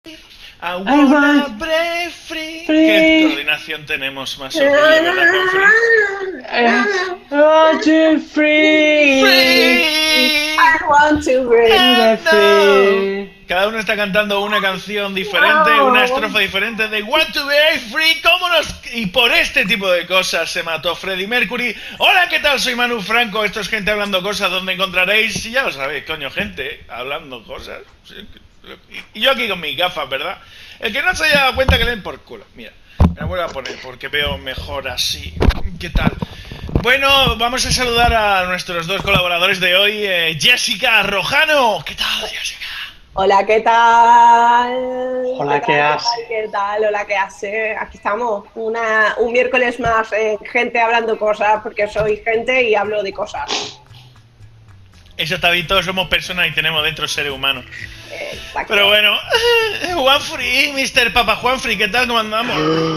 I I wanna want break free. free. ¿Qué coordinación tenemos más horrible, verdad, Juanfrey? Want you free. Free. I want to break. And Free. no. Cada uno está cantando una canción diferente, una estrofa diferente de Want to Be Free. ¿Cómo nos...? Y por este tipo de cosas se mató Freddie Mercury. Hola, ¿qué tal? Soy Manu Franco. Esto es Gente Hablando Cosas, donde encontraréis, ya lo sabéis, coño, gente hablando cosas. Y yo aquí con mis gafas, ¿verdad? El que no se haya dado cuenta que leen por culo. Mira, me la vuelvo a poner porque veo mejor así. ¿Qué tal? Bueno, vamos a saludar a nuestros dos colaboradores de hoy. Jessica Rojano. ¿Qué tal, Jessica? Hola, ¿qué tal? Hola, ¿qué hace? ¿Qué tal? Hola, ¿qué hace? Aquí estamos, un miércoles más, gente hablando cosas, porque soy gente y hablo de cosas. Eso está bien, todos somos personas y tenemos dentro seres humanos. Exacto. Pero bueno, Juanfrey, Mr. Papa Juanfrey, ¿qué tal? ¿Cómo andamos?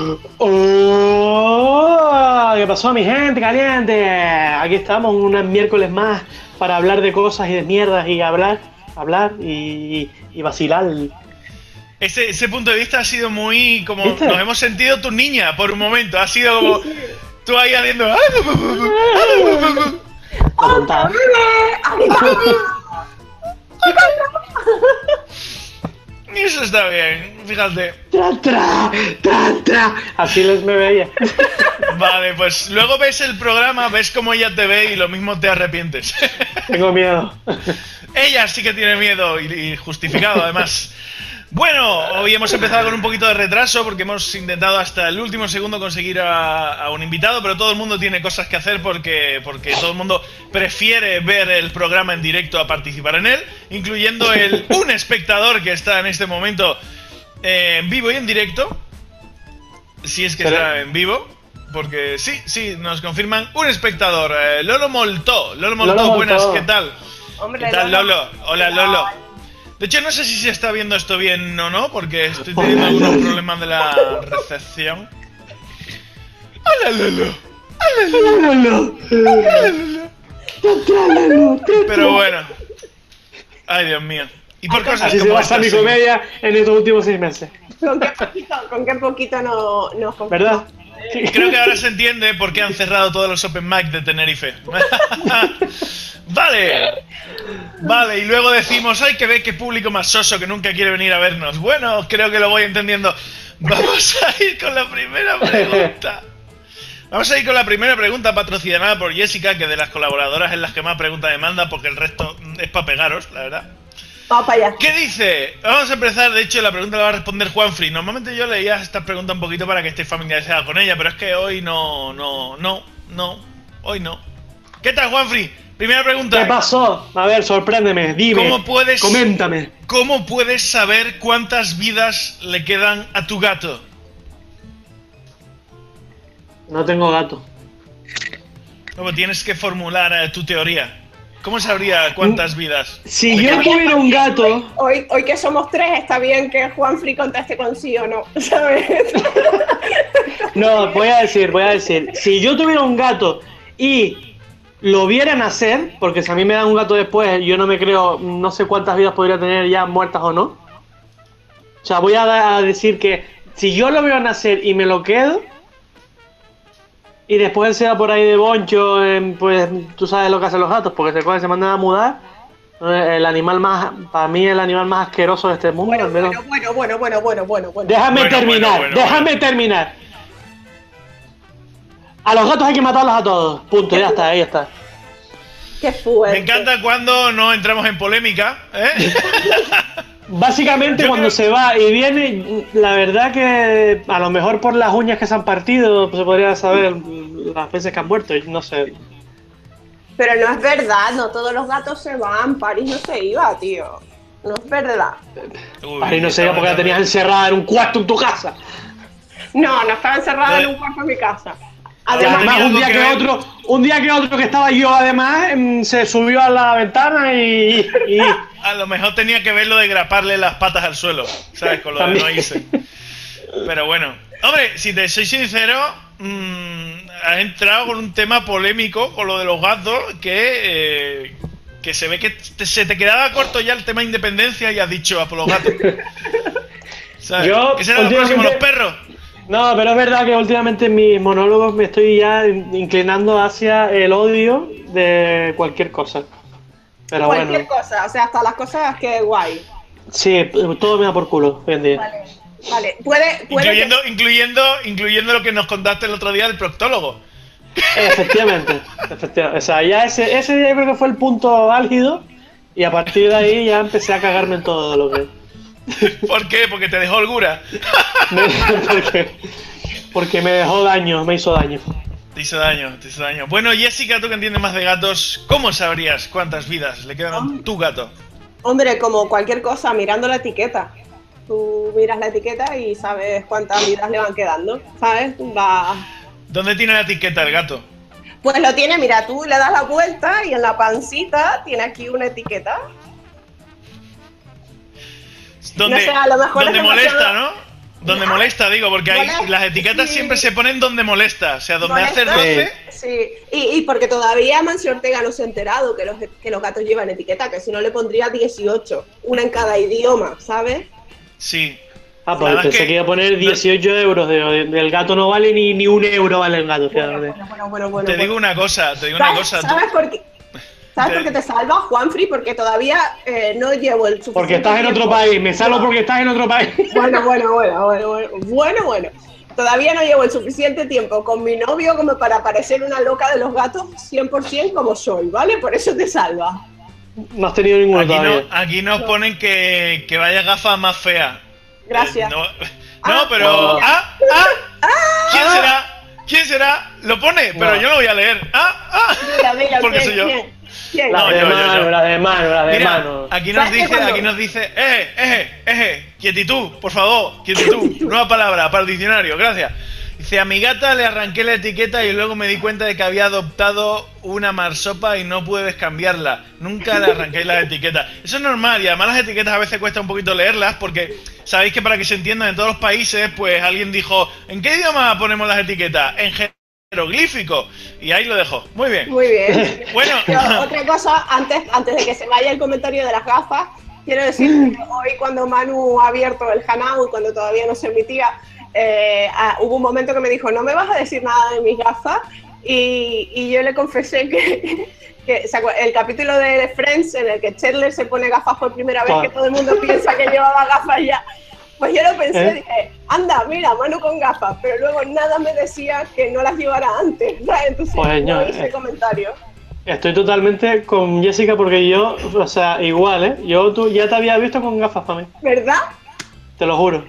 Oh, ¿qué pasó, mi gente caliente? Aquí estamos un miércoles más para hablar de cosas y de mierdas y hablar y vacilar. Ese punto de vista ha sido muy como... ¿Viste? Nos hemos sentido tu niña por un momento. Ha sido como... Tú ahí haciendo... La tontada. Y eso está bien, fíjate. Tra. Así me veía. Vale, pues luego ves el programa, ves cómo ella te ve y lo mismo te arrepientes. Tengo miedo. Ella sí que tiene miedo y justificado además. Bueno, hoy hemos empezado con un poquito de retraso porque hemos intentado hasta el último segundo conseguir a un invitado, pero todo el mundo tiene cosas que hacer porque todo el mundo prefiere ver el programa en directo a participar en él, incluyendo un espectador que está en este momento en vivo y en directo, si es que está en vivo, porque sí, nos confirman un espectador, Lolo Moltó, buenas, Moltó. ¿qué tal? Hombre, ¿Qué tal, Lolo? Hola, Lolo. De hecho, no sé si se está viendo esto bien o no, porque estoy teniendo algunos problemas de la recepción. ¡Hola, Lolo! Pero bueno. Ay, Dios mío. Y por cosas Así se como basa mi estas, comedia en estos últimos 6 meses. ¿Con qué poquito nos ¿Verdad? creo que ahora se entiende por qué han cerrado todos los Open Mic de Tenerife. Vale, y luego decimos, ay, que ve qué público más soso que nunca quiere venir a vernos. Bueno, creo que lo voy entendiendo. Vamos a ir con la primera pregunta. Vamos a ir con la primera pregunta patrocinada por Jessica, que de las colaboradoras es las que más preguntas me manda, porque el resto es para pegaros, la verdad. Vamos para allá. ¿Qué dice? Vamos a empezar, de hecho la pregunta la va a responder Juanfrey. Normalmente yo leía esta pregunta un poquito para que estéis familiarizados con ella, pero es que hoy hoy no. ¿Qué tal, Juanfrey? Primera pregunta. ¿Qué pasó? A ver, sorpréndeme, dime. Coméntame. ¿Cómo puedes saber cuántas vidas le quedan a tu gato? No tengo gato. Como tienes que formular tu teoría. ¿Cómo sabría cuántas vidas? Si le yo quedan? tuviera un gato... Hoy que somos tres, está bien que Juanfrey conteste con sí o no, ¿sabes? No, voy a decir. Si yo tuviera un gato y lo viera nacer, porque si a mí me dan un gato después, yo no me creo, no sé cuántas vidas podría tener ya muertas o no. O sea, voy a decir que si yo lo veo nacer y me lo quedo, y después él se va por ahí de boncho, pues tú sabes lo que hacen los gatos, porque se cogen, se mandan a mudar. El animal más, para mí, el animal más asqueroso de este mundo. al menos. Bueno. Déjame terminar. A los gatos hay que matarlos a todos. Punto, ya está, ahí está. Qué fuerte. Me encanta cuando no entramos en polémica, ¿eh? Básicamente cuando se va y viene, la verdad que a lo mejor por las uñas que se han partido se podría saber las veces que han muerto, y no sé. Pero no es verdad, no todos los gatos se van, París no se iba, tío. No es verdad. Ahí no sé, porque la tenías encerrada en un cuarto en tu casa. No estaba encerrada en un cuarto de mi casa. Además, un día que otro que estaba yo, además, se subió a la ventana y... A lo mejor tenía que ver lo de graparle las patas al suelo, ¿sabes? Con lo de no irse. Pero bueno. Hombre, si te soy sincero, has entrado con un tema polémico con lo de los gatos que se ve que se te quedaba corto ya el tema independencia y has dicho a por los gatos. ¿Sabes? Yo, ¿Qué será lo próximo? ¿Los perros? No, pero es verdad que últimamente en mis monólogos me estoy ya inclinando hacia el odio de cualquier cosa. Pero Cualquier bueno, cosa, o sea, hasta las cosas que guay. sí, todo me da por culo hoy en día. Vale, vale. Puede Incluyendo lo que nos contaste el otro día del proctólogo. Efectivamente, efectivamente. O sea, ya ese día creo que fue el punto álgido y a partir de ahí ya empecé a cagarme en todo lo que... ¿Por qué? Porque te dejó holgura. porque me dejó daño, me hizo daño. Te hizo daño, te hizo daño. Bueno, Jessica, tú que entiendes más de gatos, ¿cómo sabrías cuántas vidas le quedan a tu gato? Hombre, como cualquier cosa, mirando la etiqueta. Tú miras la etiqueta y sabes cuántas vidas le van quedando, ¿sabes? Va... ¿Dónde tiene la etiqueta el gato? Pues lo tiene, mira, tú le das la vuelta y en la pancita tiene aquí una etiqueta. ¿Dónde, No sé, a lo mejor donde es molesta, demasiado... ¿no? Donde molesta, digo, porque Molesta, las etiquetas sí. siempre se ponen donde molesta. O sea, donde hace ¿Molesta? roce. Sí, y porque todavía Mancio Ortega no se ha enterado que los gatos llevan etiqueta, que si no le pondría 18, una en cada idioma, ¿sabes? Sí. Ah, La pues verdad pensé es que iba a poner 18 euros. Del gato no vale ni un euro vale el gato. Fíjate. Bueno. Te digo una cosa, ¿Sabes por qué? ¿Sabes por qué te salva, Juanfri? Porque todavía no llevo el suficiente Porque estás en otro tiempo. país, me salvo porque estás en otro país. Bueno. Todavía no llevo el suficiente tiempo con mi novio como para parecer una loca de los gatos 100% como soy, ¿vale? Por eso te salva. No has tenido ninguno todavía. Aquí nos ponen que vaya gafa más fea. Gracias. Pero... No. ¿Quién será? ¿Quién será? Lo pone, pero yo no voy a leer. Mira, porque ¿quién, soy yo. ¿Quién? La No, de yo. mano, la de Mira, mano. aquí ¿Sabes nos dice, quietitud, por favor, quietitud, nueva palabra para el diccionario, gracias. Dice, a mi gata le arranqué la etiqueta y luego me di cuenta de que había adoptado una marsopa y no pude cambiarla. Nunca le arranqué la etiqueta. Eso es normal y además las etiquetas a veces cuesta un poquito leerlas porque sabéis que para que se entiendan en todos los países, pues alguien dijo, ¿en qué idioma ponemos las etiquetas? En jeroglífico. Y ahí lo dejo. Muy bien. Muy bien. Bueno. Pero otra cosa, antes de que se vaya el comentario de las gafas, quiero decir que hoy cuando Manu ha abierto el Hangout, cuando todavía no se emitía, hubo un momento que me dijo, no me vas a decir nada de mis gafas, y yo le confesé que el capítulo de Friends en el que Chandler se pone gafas por primera vez, que todo el mundo piensa que llevaba gafas ya, pues yo lo pensé, dije, anda, mira, Manu con gafas, pero luego nada me decía que no las llevara antes, ¿sabes? Entonces Pues no hice comentario. Estoy totalmente con Jessica porque yo, o sea, igual, tú ya te había visto con gafas para mí. ¿Verdad? Te lo juro.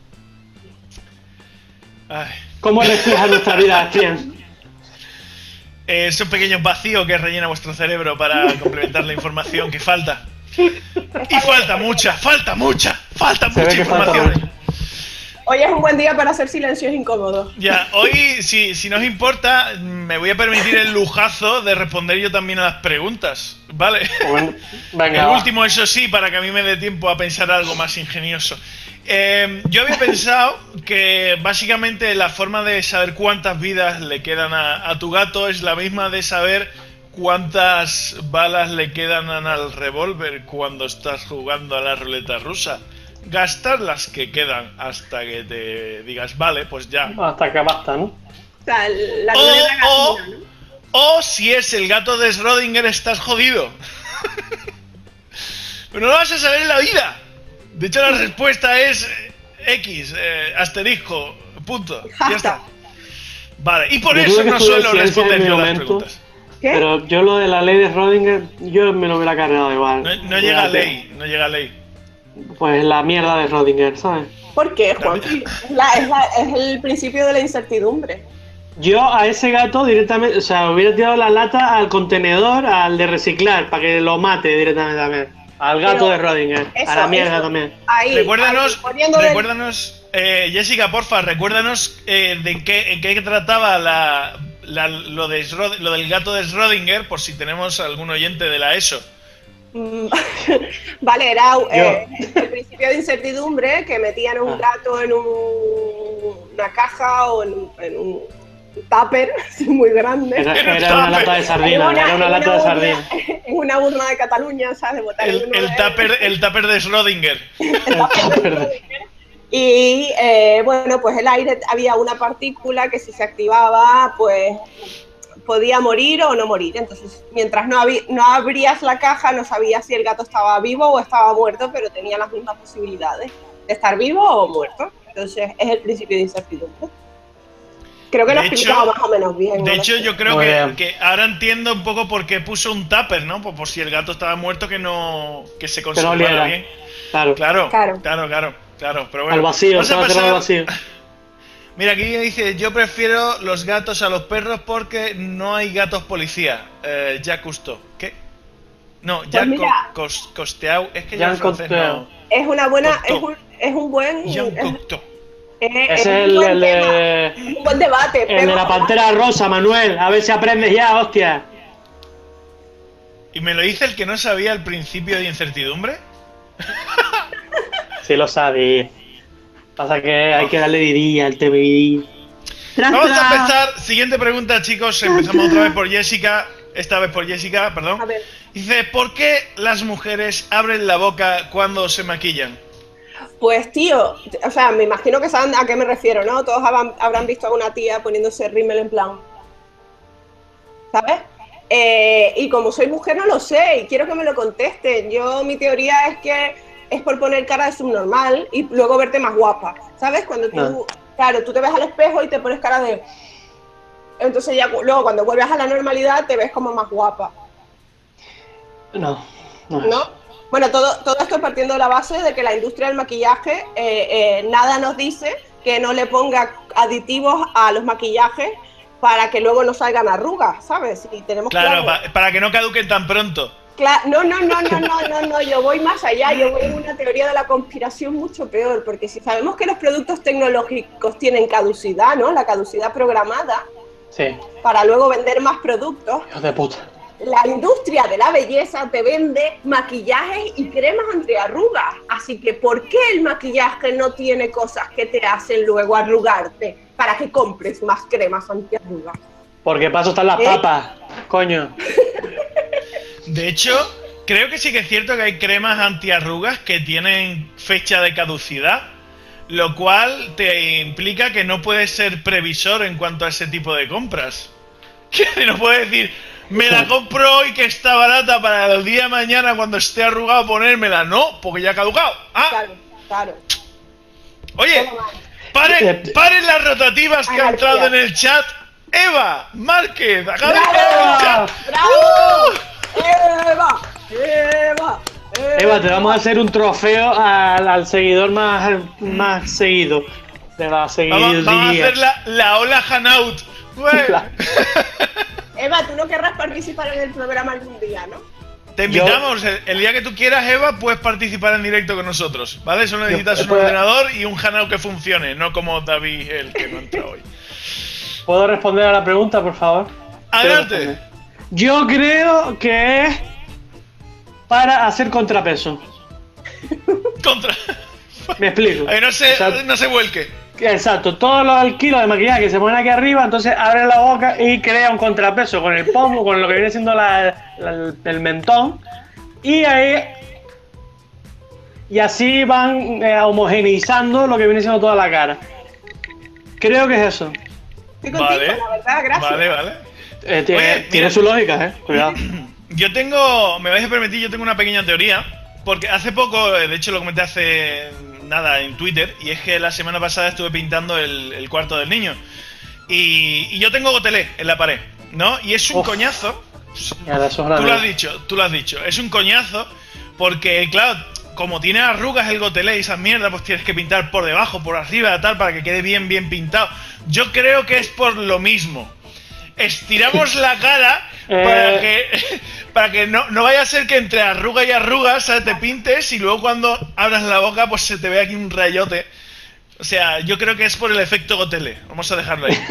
Ay. ¿Cómo refleja nuestra vida, Cristian? Son pequeños vacíos que rellena vuestro cerebro para complementar la información que falta. Y falta mucha información. Hoy es un buen día para hacer silencios incómodos. Ya, hoy, si no os importa, me voy a permitir el lujazo de responder yo también a las preguntas, ¿vale? Bueno, venga, el va. último, eso sí, para que a mí me dé tiempo a pensar algo más ingenioso. Yo había pensado que básicamente la forma de saber cuántas vidas le quedan a tu gato es la misma de saber cuántas balas le quedan al revólver cuando estás jugando a la ruleta rusa. Gastar las que quedan hasta que te digas, vale, pues ya. Hasta que basta, ¿no? O sea, la ruleta gasolina, ¿no? O si es el gato de Schrödinger, estás jodido. Pero no lo vas a saber en la vida. De hecho, la respuesta es X, asterisco, punto. Ya está. Vale, y por Yo eso tuve que no estudiar suelo ciencia en responder mi yo las momento. preguntas. ¿Qué? Pero yo lo de la ley de Schrödinger, yo me lo hubiera cargado igual. No llega a ley, no llega a ley. Pues la mierda de Schrödinger, ¿sabes? ¿Por qué, Juanpi? Es el principio de la incertidumbre. Yo a ese gato directamente, o sea, hubiera tirado la lata al contenedor, al de reciclar, para que lo mate directamente también. Al gato de Schrödinger, a la mierda también. Ahí, Recuérdanos, poniendo Jessica, porfa, recuérdanos en qué trataba lo del gato de Schrödinger, por si tenemos algún oyente de la ESO. Vale, era el principio de incertidumbre, que metían un gato en una caja o en un tupper muy grande. Era una lata de sardina, era una lata de sardina. En una urna de Cataluña, ¿sabes? De botar El tupper de Schrödinger. el tupper de Schrödinger. Y bueno, pues el aire, había una partícula que si se activaba, pues podía morir o no morir. Entonces, mientras no abrías la caja, no sabías si el gato estaba vivo o estaba muerto, pero tenía las mismas posibilidades de estar vivo o muerto. Entonces, es el principio de incertidumbre. Creo que lo he explicado más o menos bien. De hecho, yo creo que ahora entiendo un poco por qué puso un tupper, ¿no? Por si el gato estaba muerto, que se conservara bien. Claro. Pero bueno, al vacío, se va a cerrar al vacío. Mira, aquí dice, yo prefiero los gatos a los perros porque no hay gatos policía. Jacques Cousteau. ¿Qué? No, Jacques Cousteau. Es que ya en francés no. Es una buena... Es un buen... Jacques Cousteau. Es un buen debate. El de la pantera rosa, Manuel. A ver si aprendes ya, hostia. ¿Y me lo dice el que no sabía el principio de incertidumbre? Sí lo sabía. Pasa que hay que darle vidilla al TVD. Vamos a empezar. Siguiente pregunta, chicos. Empezamos otra vez por Jessica. Esta vez por Jessica, perdón. A ver. Dice, ¿por qué las mujeres abren la boca cuando se maquillan? Pues tío, o sea, me imagino que saben a qué me refiero, ¿no? Todos habrán visto a una tía poniéndose rímel en plan, ¿sabes? Y como soy mujer no lo sé y quiero que me lo contesten. Mi teoría es que es por poner cara de subnormal y luego verte más guapa, ¿sabes? Cuando tú te ves al espejo y te pones cara de... Entonces ya luego cuando vuelves a la normalidad te ves como más guapa. ¿No? Bueno, todo esto partiendo de la base de que la industria del maquillaje nada nos dice que no le ponga aditivos a los maquillajes para que luego no salgan arrugas, ¿sabes? Y tenemos claro, para que no caduquen tan pronto. No, yo voy más allá, yo voy en una teoría de la conspiración mucho peor, porque si sabemos que los productos tecnológicos tienen caducidad, ¿no? La caducidad programada, sí, para luego vender más productos. Hijo de puta. La industria de la belleza te vende maquillajes y cremas antiarrugas. Así que, ¿por qué el maquillaje no tiene cosas que te hacen luego arrugarte para que compres más cremas antiarrugas? Porque paso están las papas, coño. De hecho, creo que sí que es cierto que hay cremas antiarrugas que tienen fecha de caducidad, lo cual te implica que no puedes ser previsor en cuanto a ese tipo de compras. Que no puedes decir... Me la compro hoy que está barata para el día de mañana cuando esté arrugado ponérmela. No, porque ya ha caducado. Claro. Oye, paren las rotativas que ha entrado en el chat. Eva Márquez, acaba de entrar en el chat. ¡Bravo! Eva, te vamos a hacer un trofeo al seguidor más seguido de la seguidilla. Vamos a hacer la Ola Hanout. Eva, tú no querrás participar en el programa algún día, ¿no? Te invitamos, el día que tú quieras, Eva, puedes participar en directo con nosotros, ¿vale? Solo necesitas un ordenador y un Hanout que funcione, no como David, el que no entra hoy. ¿Puedo responder a la pregunta, por favor? Adelante. Yo creo que es para hacer contrapeso. Me explico. No se vuelque. Exacto, todos los kilos de maquillaje que se ponen aquí arriba, entonces abre la boca y crea un contrapeso con el pomo, con lo que viene siendo el mentón, y así van homogeneizando lo que viene siendo toda la cara. Creo que es eso. Estoy contigo, la verdad, gracias. Vale. Tiene su lógica, cuidado. Me vais a permitir, yo tengo una pequeña teoría, porque hace poco, de hecho lo comenté hace nada en Twitter, y es que la semana pasada estuve pintando el cuarto del niño y yo tengo gotelé en la pared, ¿no? Y es un coñazo. Tú lo has dicho, es un coñazo porque, claro, como tiene arrugas el gotelé y esas mierdas, pues tienes que pintar por debajo, por arriba, tal, para que quede bien pintado. Yo creo que es por lo mismo. Estiramos la cara para que no vaya a ser que entre arruga y arruga, ¿sabes? Te pintes y luego cuando abras la boca pues se te ve aquí un rayote. O sea, yo creo que es por el efecto gotelé. Vamos a dejarlo ahí.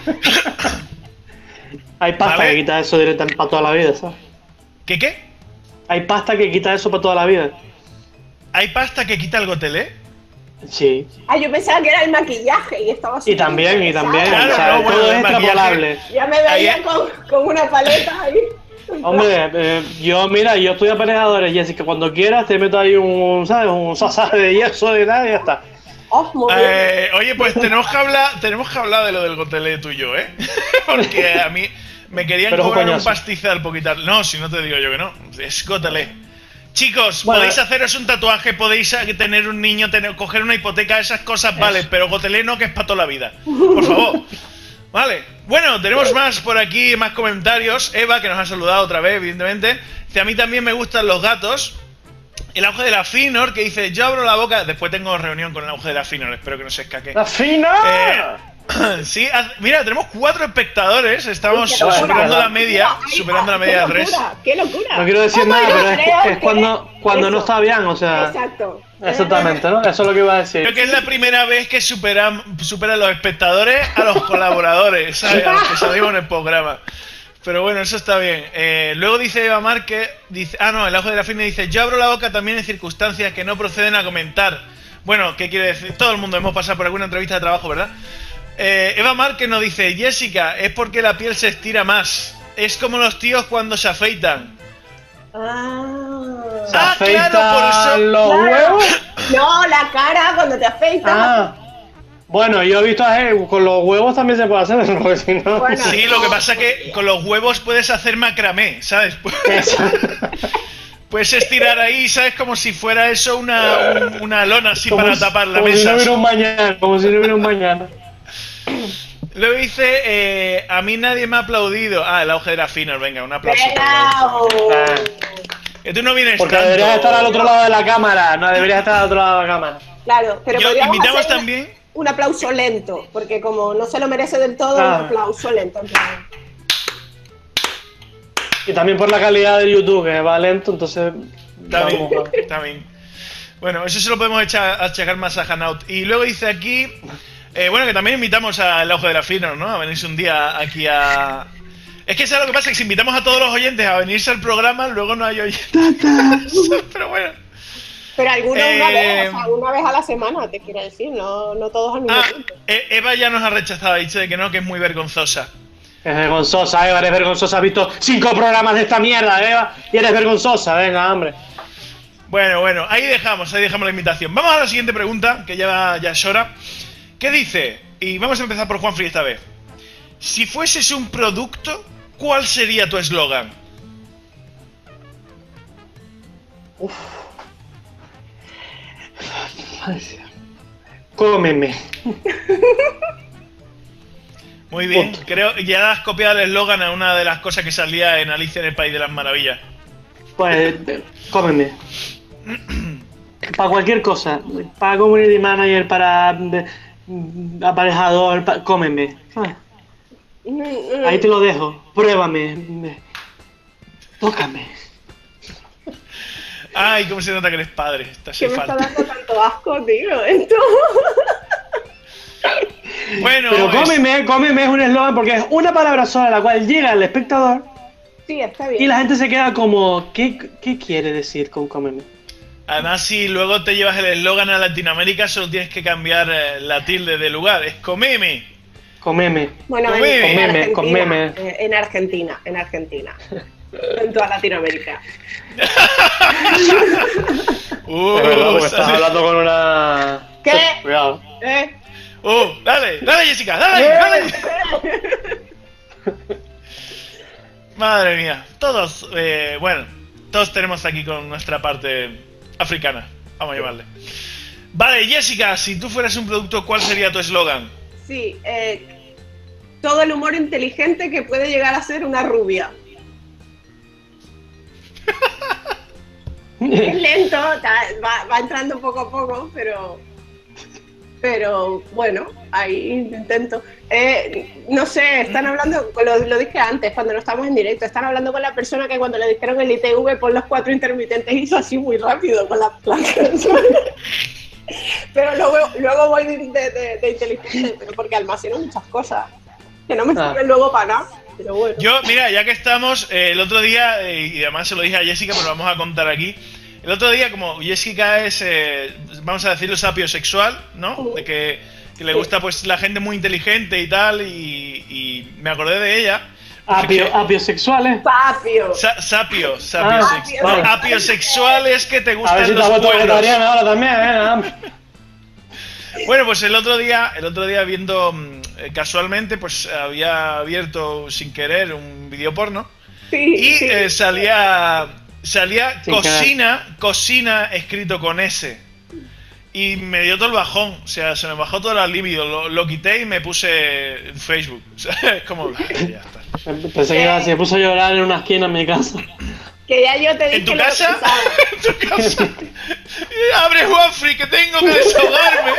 Hay pasta que quita eso directamente para toda la vida, ¿sabes? ¿Qué? Hay pasta que quita eso para toda la vida. ¿Hay pasta que quita el gotelé? Sí. Yo pensaba que era el maquillaje y estaba así. Y también. Claro, o sea, todo es extrapolable. Ya me veía con una paleta ahí. Hombre, yo estoy aparejadores, Jessica, cuando quieras te meto ahí un sasá de yeso y nada y ya está. Oh, muy bien. Oye, pues tenemos que hablar de lo del gotelé tuyo, ¿eh? Porque a mí me querían Pero cobrar un coñazo. pastizal por quitar. No, si no te digo yo que no. Es gotelé. Chicos, Bueno, podéis haceros un tatuaje, podéis tener un niño, coger una hipoteca, esas cosas, vale, pero gotelé no, que es para toda la vida. Por favor. Vale. Bueno, tenemos más por aquí, más comentarios. Eva, que nos ha saludado otra vez, evidentemente. Dice, a mí también me gustan los gatos. El auge de la Finor, que dice, yo abro la boca. Después tengo reunión con el auge de la Finor, espero que no se escaque. ¡La fina! Sí, mira, tenemos 4 espectadores. Estamos Qué locura, superando la ¿verdad? media. Ay, Superando la qué media de 3. locura, ¡Qué locura! No quiero decir Oh, nada, my God, pero creo es que cuando no eso. está bien, o sea. Exacto. Exactamente, ¿no? Eso es lo que iba a decir. Creo que es la primera vez que superan los espectadores a los colaboradores, ¿sabes? A los que salimos en el programa. Pero bueno, eso está bien. Luego dice Eva Márquez, dice, el auge de la Fina dice, yo abro la boca también en circunstancias que no proceden a comentar. Bueno, ¿qué quiere decir? Todo el mundo hemos pasado por alguna entrevista de trabajo, ¿verdad? Eva Márquez nos dice, Jessica, es porque la piel se estira más. Es como los tíos cuando se afeitan. ¿Se Ah, afeitan claro, por eso- los Claro. huevos? No, la cara cuando te afeitas. Ah. Bueno, yo he visto con los huevos también se puede hacer, porque si no. Bueno. Sí, lo que pasa es que con los huevos puedes hacer macramé, ¿sabes? Puedes estirar ahí, ¿sabes? Como si fuera eso una lona así para tapar la como mesa. Si no hubiera un mañana, como si no hubiera un mañana. Luego dice, a mí nadie me ha aplaudido. Ah, el auge de la Finor, venga, un aplauso. Bravo. Que tú no vienes Porque tanto. deberías estar al otro lado de la cámara, no deberías estar al otro lado de la cámara. Claro, pero Yo, podríamos invitamos hacer también. un aplauso lento, porque como no se lo merece del todo, Claro. un aplauso lento. en plan. Y también por la calidad de YouTube, que va lento, entonces. También, vamos, también. Bueno, eso se lo podemos achacar más a Hanout. Y luego dice aquí, bueno, que también invitamos al auge de la Finor, ¿no? A venirse un día aquí a... Es que ¿sabes lo que pasa? Que si invitamos a todos los oyentes a venirse al programa, luego no hay oyentes. Pero bueno. Pero alguna una vez, Eh, o sea, una vez a la semana, te quiero decir, no todos al mismo tiempo. Eva ya nos ha rechazado, ha dicho de que no, que es muy vergonzosa. Es vergonzosa, Eva, eres vergonzosa. Has visto 5 programas de esta mierda, Eva, y eres vergonzosa, venga, hombre. Bueno, ahí dejamos la invitación. Vamos a la siguiente pregunta, que ya es hora. ¿Qué dice? Y vamos a empezar por Juanfrey esta vez. Si fueses un producto, ¿cuál sería tu eslogan? Cómeme. Muy bien, Punto. creo que ya has copiado el eslogan a una de las cosas que salía en Alicia en el País de las Maravillas. Pues, cómeme. Para cualquier cosa. Para community manager, para aparejador, cómeme. Ahí te lo dejo. Pruébame. Tócame. Ay, cómo se nota que eres padre. Te hace Que me está falta. dando tanto asco, tío, esto. Bueno, Pero cómeme es un eslogan porque es una palabra sola la cual llega al espectador Sí, está bien. y la gente se queda como, ¿qué quiere decir con cómeme? además, si luego te llevas el eslogan a Latinoamérica, solo tienes que cambiar la tilde de lugar. Es comeme. Comeme. Bueno, Comeme, comeme. En Argentina. En toda Latinoamérica. Es verdad, porque estás hablando con una... ¿Qué? Cuidado. Dale, Jessica, dale. Madre mía, todos, todos tenemos aquí con nuestra parte africana, vamos a llamarle. Vale, Jessica, si tú fueras un producto, ¿cuál sería tu eslogan? Sí, todo el humor inteligente que puede llegar a ser una rubia. Es lento, va entrando poco a poco, pero bueno, ahí intento. No sé, están hablando, lo dije antes, cuando no estamos en directo, están hablando con la persona que cuando le dijeron el ITV por los 4 intermitentes hizo así muy rápido con la canción. Pero luego voy de inteligente, pero porque almaceno muchas cosas que no me sirven luego para nada. Pero bueno. Yo, mira, ya que estamos, el otro día, y además se lo dije a Jessica, pero lo vamos a contar aquí. El otro día, como Jessica es, vamos a decirlo, sapiosexual, ¿no? De que le gusta pues la gente muy inteligente y tal, y me acordé de ella. Apiosexuales. Papio. Sapiosexual. Apiosexual es que te A ver gustan si te los has vuelto pueblos. vegetariana ahora también, Bueno, pues el otro día viendo casualmente, pues había abierto sin querer un vídeo porno Sí, y sí. salía Sin cocina escrito con S. Y me dio todo el bajón, o sea, se me bajó todo el libido, lo quité y me puse en Facebook. O sea, es como, ya está. Pensé que se puso a llorar en una esquina en mi casa. Que ya yo te dije ¿En tu lo que casa? pensaba. ¿En tu casa? ¡Abre, Juanfrey, que tengo que desahogarme!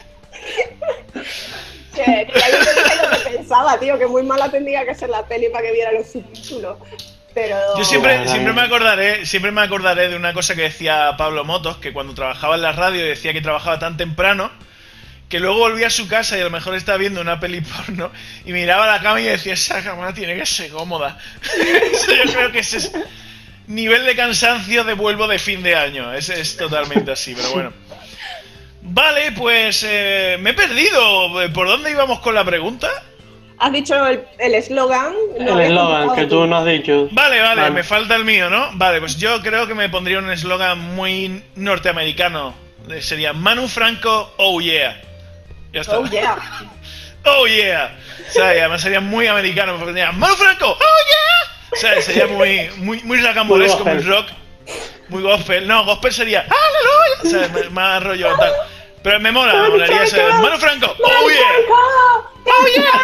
Que ya yo te dije lo que pensaba, tío, que muy mala tendría que ser la peli para que viera los subtítulos. Pero... Yo siempre me acordaré de una cosa que decía Pablo Motos, que cuando trabajaba en la radio decía que trabajaba tan temprano que luego volvía a su casa y a lo mejor estaba viendo una peli porno y miraba la cama y decía, esa cama tiene que ser cómoda. Eso yo creo que ese es nivel de cansancio de vuelvo de fin de año. Ese es totalmente así, pero bueno. Vale, pues me he perdido. ¿Por dónde íbamos con la pregunta? Has dicho el eslogan. El eslogan que tú nos has dicho. Vale, me falta el mío, ¿no? Vale, pues yo creo que me pondría un eslogan muy norteamericano. Sería Manu Franco, oh yeah. Ya está. Oh yeah. Oh yeah. O sea, y además sería muy americano. Me pondría Manu Franco, oh yeah. O sea, sería muy rocambolesco, muy rock. Muy gospel. No, gospel sería ¡aleluya! O sea, más rollo tal. Pero me molaría ese Manu Franco, oh yeah. ¡Oh, yeah!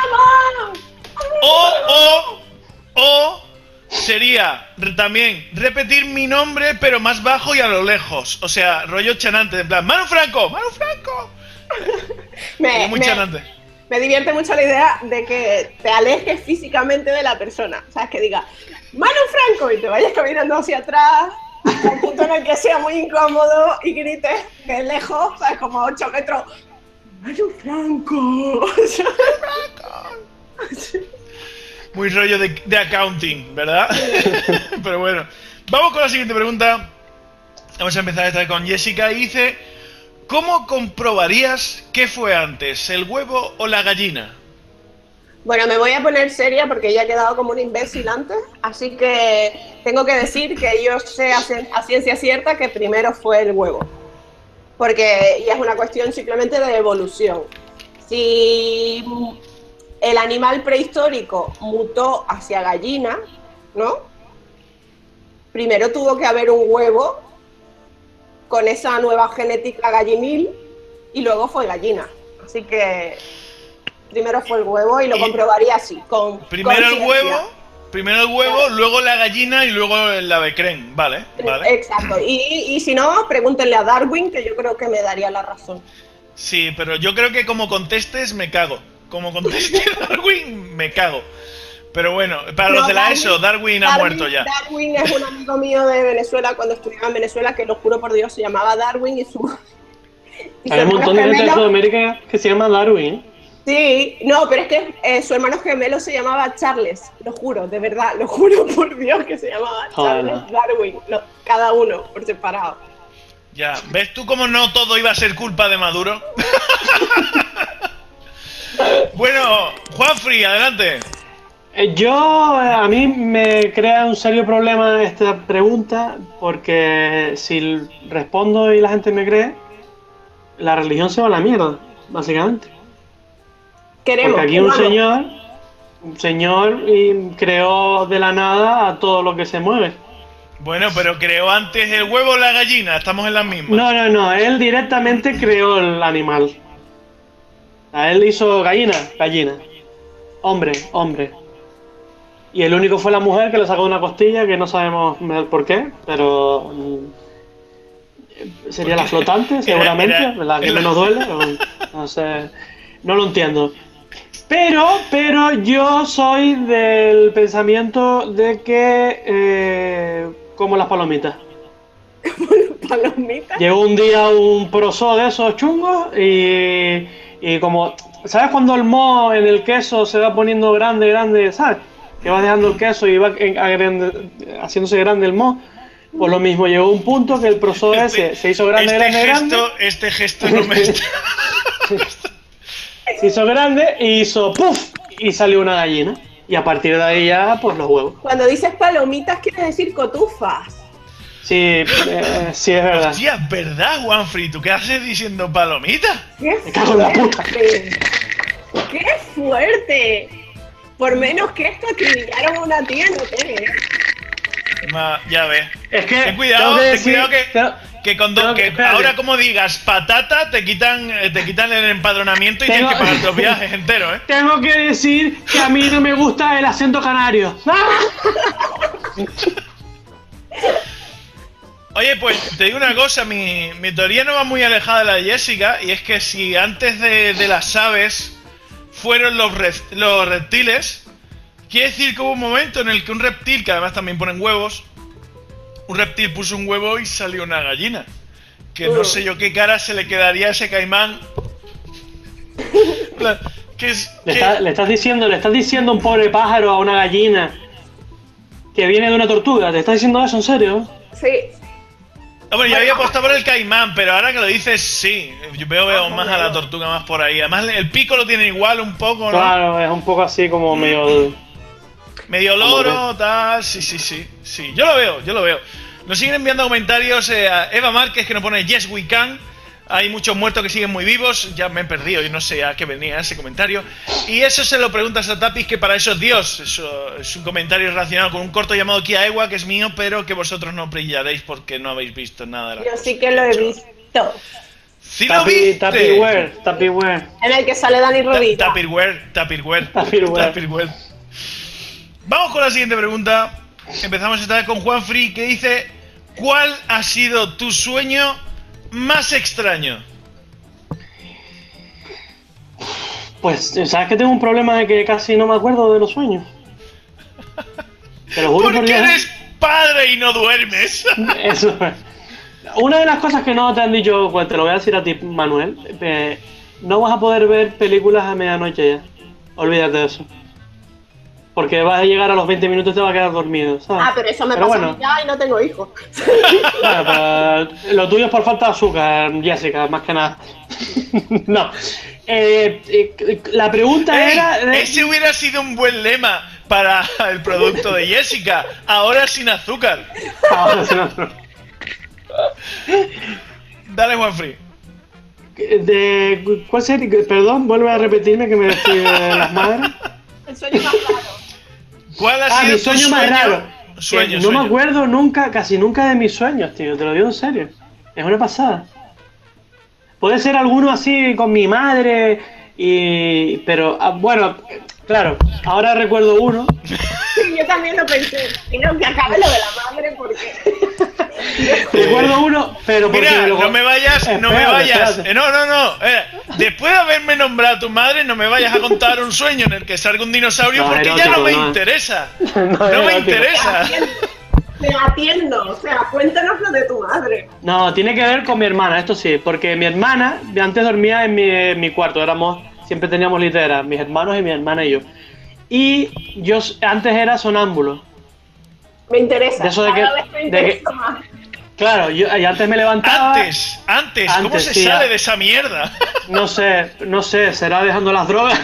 O sería también repetir mi nombre, pero más bajo y a lo lejos. O sea, rollo chanante, en plan, ¡Manu Franco! ¡Manu Franco! Muy chanante. Me divierte mucho la idea de que te alejes físicamente de la persona. ¿Sabes? Que diga, ¡Manu Franco! Y te vayas caminando hacia atrás hasta un punto en el que sea muy incómodo y grites de lejos, ¿sabes? Como a 8 metros. ¡Manu Franco! Muy rollo de accounting, ¿verdad? Pero bueno, vamos con la siguiente pregunta. Vamos a empezar esta con Jessica y dice: ¿cómo comprobarías qué fue antes, el huevo o la gallina? Bueno, me voy a poner seria porque ya he quedado como un imbécil antes, así que tengo que decir que yo sé a ciencia cierta que primero fue el huevo, porque ya es una cuestión simplemente de evolución. Si el animal prehistórico mutó hacia gallina, ¿no? Primero tuvo que haber un huevo con esa nueva genética gallinil y luego fue gallina. Así que primero fue el huevo y lo comprobaría así, primero el huevo, luego la gallina y luego el avecren, vale. Exacto, y si no, pregúntenle a Darwin, que yo creo que me daría la razón. Sí, pero yo creo que como contestes me cago. Como conteste Darwin, me cago. Pero bueno, para los de la ESO, Darwin ha muerto ya. Darwin es un amigo mío de Venezuela, cuando estudiaba en Venezuela, que lo juro por Dios, se llamaba Darwin y su... Hay un montón de gente de Sudamérica que se llama Darwin. Sí, no, pero es que su hermano gemelo se llamaba Charles, lo juro, de verdad, lo juro por Dios que se llamaba Charles Darwin, cada uno por separado. Ya, ¿ves tú cómo no todo iba a ser culpa de Maduro? Bueno, Juanfrey, adelante. A mí me crea un serio problema esta pregunta, porque si respondo y la gente me cree, la religión se va a la mierda, básicamente. Porque aquí un señor creó de la nada a todo lo que se mueve. Bueno, pero creó antes el huevo o la gallina, estamos en las mismas. No, él directamente creó el animal. A él hizo gallina. Hombre. Y el único fue la mujer que le sacó una costilla, que no sabemos por qué, pero sería la flotante, seguramente, la que menos duele. No sé, no lo entiendo. Pero yo soy del pensamiento de que como las palomitas. ¿Palomitas? Llegó un día un proso de esos chungos y como, ¿sabes cuando el moho en el queso se va poniendo grande, ¿sabes? Que va dejando el queso y va haciéndose grande el moho. Pues lo mismo, llegó un punto que el proso ese se hizo grande. Este gesto no me está... Se hizo grande y hizo ¡puf! Y salió una gallina. Y a partir de ahí ya, pues los huevos. Cuando dices palomitas, quieres decir cotufas. Sí, sí, es verdad. Hostia, es verdad, Juanfrey. ¿Tú qué haces diciendo palomita? ¡Qué Me cago en la puta. fuerte! ¡Qué fuerte! Por menos que esto acribillaron a una tía, no te, ¿eh? Ya ves. Es que. Ten cuidado, tengo ten cuidado que con tengo que espérate. ahora como digas patata te quitan el empadronamiento y Tengo- tienes que pagar los viajes enteros, ¿eh? Tengo que decir que a mí no me gusta el acento canario. Oye, pues te digo una cosa, mi teoría no va muy alejada de la de Jessica, y es que si antes de las aves fueron los reptiles, quiere decir que hubo un momento en el que un reptil, que además también ponen huevos, un reptil puso un huevo y salió una gallina. Que no sé yo qué cara se le quedaría a ese caimán. Le estás diciendo un pobre pájaro a una gallina que viene de una tortuga. ¿Te estás diciendo eso en serio? Sí. Hombre, yo había apostado por el caimán, pero ahora que lo dices, sí. Yo veo más a la tortuga más por ahí. Además, el pico lo tiene igual un poco, ¿no? Claro, es un poco así como Medio loro, tal. Sí. Yo lo veo. Nos siguen enviando comentarios a Eva Márquez, que nos pone Yes We Can. Hay muchos muertos que siguen muy vivos. Ya me he perdido, yo no sé a qué venía ese comentario. Y eso se lo preguntas a Tapis, que para eso es Dios. Eso es un comentario relacionado con un corto llamado Kia Ewa, que es mío, pero que vosotros no brillaréis porque no habéis visto nada de la Yo sí que lo he visto. ¡Sí lo viste! Tupperware. En el que sale Dani Rovira. Tupperware. Vamos con la siguiente pregunta. Empezamos esta vez con Juanfrey, que dice: ¿cuál ha sido tu sueño más extraño? Pues, ¿sabes que tengo un problema de que casi no me acuerdo de los sueños? Te lo juro por Porque Dios. eres padre y no duermes. Eso es. Una de las cosas que no te han dicho, pues te lo voy a decir a ti, Manuel. No vas a poder ver películas a medianoche ya. Olvídate de eso. Porque vas a llegar a los 20 minutos y te vas a quedar dormido, ¿sabes? Ah, pero eso me pasa a mí ya y no tengo hijos. Claro, pero lo tuyo es por falta de azúcar, Jessica, más que nada. No. La pregunta era... Ese hubiera sido un buen lema para el producto de Jessica. Ahora sin azúcar. Dale, Juanfrey. ¿Cuál sería? Perdón, vuelve a repetirme que me estoy de las madres. El sueño más raro. ¿Cuál ha sido Mi tu sueño más raro. Sueño. No me acuerdo nunca, casi nunca de mis sueños, tío. Te lo digo en serio. Es una pasada. Puede ser alguno así con mi madre pero bueno, claro, ahora recuerdo uno. Sí, yo también lo pensé. Y no, que acabe lo de la madre porque... Recuerdo uno, pero porque Mira, luego... no me vayas. Espérate. No. Después de haberme nombrado a tu madre, no me vayas a contar un sueño en el que salga un dinosaurio, No, porque ya erótico, no me no. interesa. No, No me erótico. interesa. Me atiendo. O sea, cuéntanos lo de tu madre. No, tiene que ver con mi hermana, esto sí, porque mi hermana antes dormía en mi cuarto, siempre teníamos litera, mis hermanos y mi hermana y yo. Y yo antes era sonámbulo. Me interesa. De eso de Cada que- vez me de interesa que- más. Claro, yo antes me levantaba... Antes, ¿cómo se sí, sale de esa mierda? No sé, será dejando las drogas.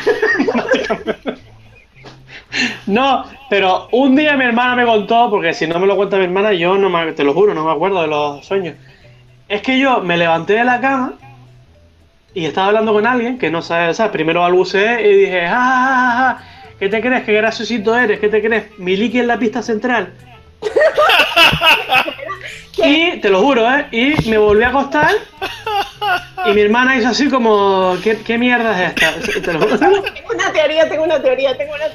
No, pero un día mi hermana me contó, porque si no me lo cuenta mi hermana, yo te lo juro, no me acuerdo de los sueños. Es que yo me levanté de la cama y estaba hablando con alguien que no sabe, ¿sabes? Primero balbuceé y dije, ¿qué te crees? ¿Qué graciosito eres? ¿Qué te crees? Miliki en la pista central. Y te lo juro, y me volví a acostar y mi hermana hizo así como, ¿qué mierda es esta? Te lo juro. Tengo una teoría. Tengo la teoría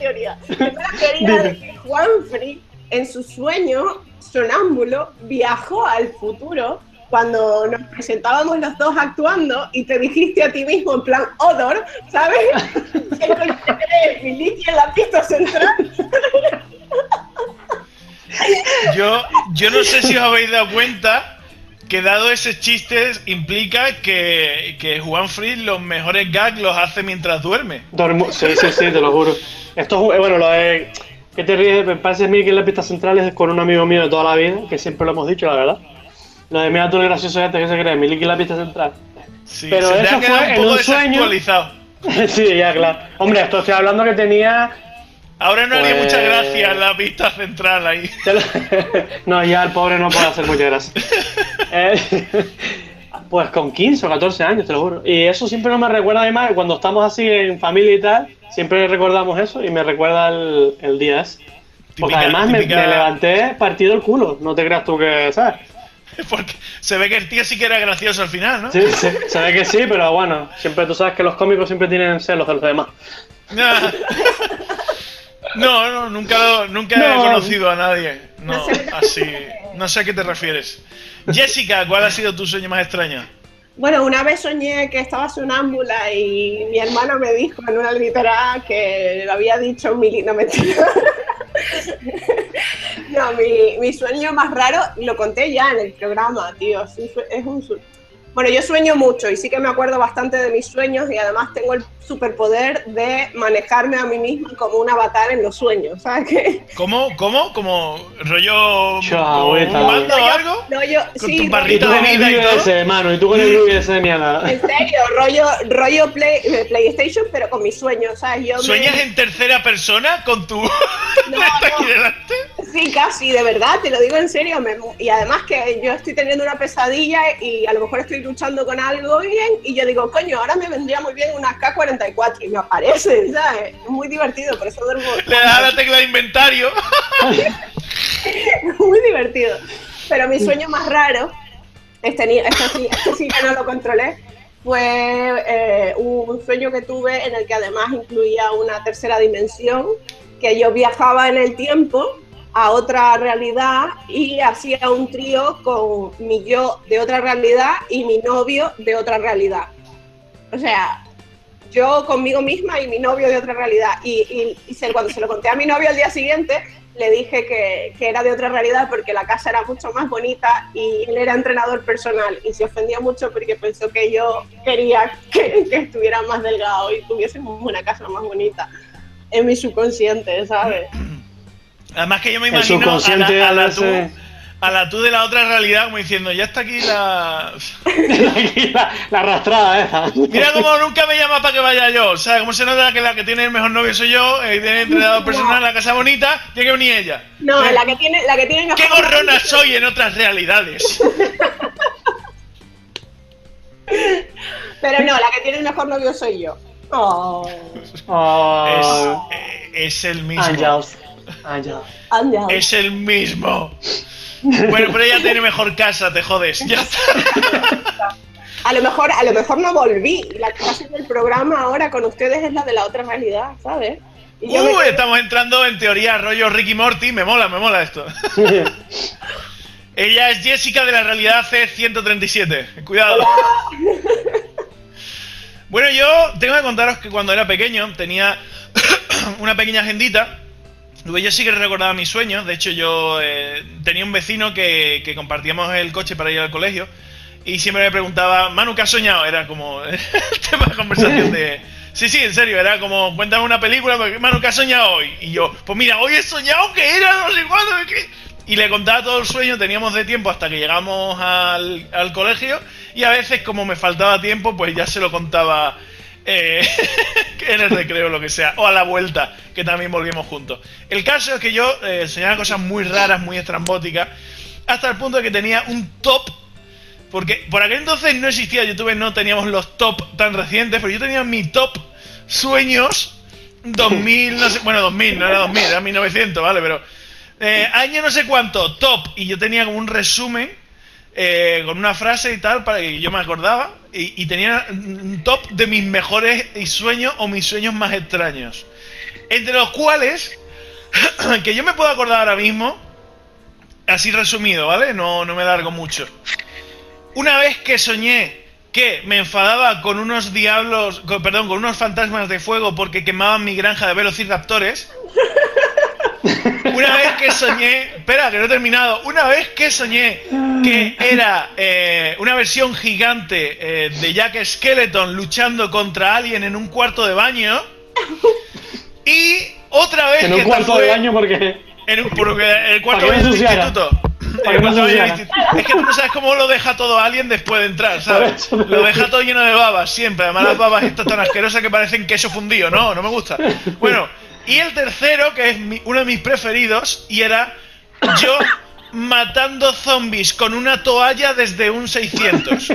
de que Juanfrey, en su sueño sonámbulo, viajó al futuro cuando nos presentábamos los dos actuando y te dijiste a ti mismo en plan Odor, ¿sabes? ¿Qué coño te crees? Miliki en la pista central. Yo no sé si os habéis dado cuenta que dado ese chiste implica que Juanfrey los mejores gags los hace mientras duerme. Sí, te lo juro. Esto es, bueno, lo de... ¿Qué te ríes? Me parece a mí que en la pista central es con un amigo mío de toda la vida, que siempre lo hemos dicho, la verdad. Lo de mira tú el gracioso este que se cree, Miliki en la pista central. Sí, Pero se te eso ha quedado fue un en poco un sueño. desactualizado. Sí, ya, claro. Hombre, esto estoy hablando que tenía Ahora no le di Pues- muchas gracias en la pista central ahí. No, ya el pobre no puede hacer muchas gracias. Pues con 15 o 14 años, te lo juro. Y eso siempre no me recuerda, además, cuando estamos así en familia y tal, siempre recordamos eso y me recuerda el día ese. Porque Típica- además me típica- levanté partido el culo, no te creas tú que, ¿sabes? Porque se ve que el tío sí que era gracioso al final, ¿no? Sí, sí, se ve que sí, pero bueno, siempre tú sabes que los cómicos siempre tienen celos de los demás. No, nunca he No. conocido a nadie. No, No sé. así. No sé a qué te refieres. Jessica, ¿cuál ha sido tu sueño más extraño? Bueno, una vez soñé que estaba sonámbula y mi hermano me dijo en una literatura que lo había dicho no, mentira. No, mi sueño más raro, lo conté ya en el programa, tío. Sí, es un Bueno, yo sueño mucho y sí que me acuerdo bastante de mis sueños y además tengo el superpoder de manejarme a mí misma como un avatar en los sueños, ¿sabes qué? ¿Cómo? ¿Como rollo Chao, como un vete. mando o algo? No, yo, Con sí, tu Y barrito tú de con el vida y vídeo todo. ese, mano, y tú con el vídeo ese de mierda. en serio, rollo PlayStation, pero con mis sueños, ¿sabes? ¿Sueñas en tercera persona con tu... No, está aquí no. delante? Sí, casi, de verdad, te lo digo en serio. Y además que yo estoy teniendo una pesadilla y a lo mejor estoy luchando con algo bien y yo digo, coño, ahora me vendría muy bien una K-44 y me aparece, ¿sabes? Es muy divertido, por eso duermo. Le das a la tecla de inventario. Muy divertido. Pero mi sueño más raro, este sí que no lo controlé, fue un sueño que tuve en el que además incluía una tercera dimensión, que yo viajaba en el tiempo a otra realidad y hacía un trío con mi yo de otra realidad y mi novio de otra realidad. O sea, yo conmigo misma y mi novio de otra realidad. Cuando se lo conté a mi novio al día siguiente, le dije que era de otra realidad porque la casa era mucho más bonita y él era entrenador personal y se ofendió mucho porque pensó que yo quería que estuviera más delgado y tuviésemos una casa más bonita en mi subconsciente, ¿sabes? Además que yo me El imagino subconsciente a ese- la tú de la otra realidad como diciendo, ya está aquí la... la arrastrada esa. Mira cómo nunca me llama para que vaya yo. ¿Sabes? Cómo se nota que la que tiene el mejor novio soy yo, tiene entrenador personal, la casa bonita, tiene que venir ella. No, la que tiene ¡Qué gorrona soy en otras realidades! Pero no, la que tiene el mejor novio soy yo. Oh, Oh, Es el mismo. Angels. anda. Es el mismo. Bueno, pero ella tiene mejor casa, te jodes. Ya está. A lo mejor no volví. La que está haciendo el programa ahora con ustedes es la de la otra realidad, ¿sabes? Y yo me quedé- Estamos entrando en teoría rollo Ricky Morty. Me mola esto. Ella es Jessica de la realidad C137. Cuidado. Bueno, yo tengo que contaros que cuando era pequeño tenía una pequeña agendita. Yo sí que recordaba mis sueños. De hecho, yo tenía un vecino que compartíamos el coche para ir al colegio. Y siempre me preguntaba, Manu, ¿qué has soñado? Era como el tema de conversación de... Sí, en serio, era como, cuéntame una película, Manu, ¿qué has soñado hoy? Y yo, pues mira, hoy he soñado que era no sé cuándo, ¿qué? Y le contaba todo el sueño, teníamos de tiempo hasta que llegamos al colegio. Y a veces, como me faltaba tiempo, pues ya se lo contaba en el recreo, lo que sea. O a la vuelta, que también volvíamos juntos. El caso es que yo soñaba cosas muy raras, muy estrambóticas. Hasta el punto de que tenía un top. Porque por aquel entonces no existía YouTube, no teníamos los top tan recientes, pero yo tenía mi top sueños 2000, no sé, bueno, 2000, no era 2000, era 1900, ¿vale? Pero año no sé cuánto, top, y yo tenía como un resumen con una frase y tal, para que yo me acordaba, y tenía un top de mis mejores sueños o mis sueños más extraños. Entre los cuales, que yo me puedo acordar ahora mismo, así resumido, ¿vale? No me largo mucho. Una vez que soñé que me enfadaba con unos con unos fantasmas de fuego porque quemaban mi granja de velociraptores. Una vez que soñé, espera, que no he terminado. Una vez que soñé que era una versión gigante de Jack Skeleton luchando contra Alien en un cuarto de baño. Y otra vez En un cuarto de baño porque... porque el cuarto Para que baño no del ensuciara. instituto. Para que no ensuciara. Es que tú no sabes cómo lo deja todo Alien después de entrar, ¿sabes? Por eso. Lo deja todo lleno de babas, siempre. Además las babas estas tan asquerosas que parecen queso fundido. No me gusta. Bueno, Y el tercero, que es uno de mis preferidos, y era yo matando zombies con una toalla desde un 600.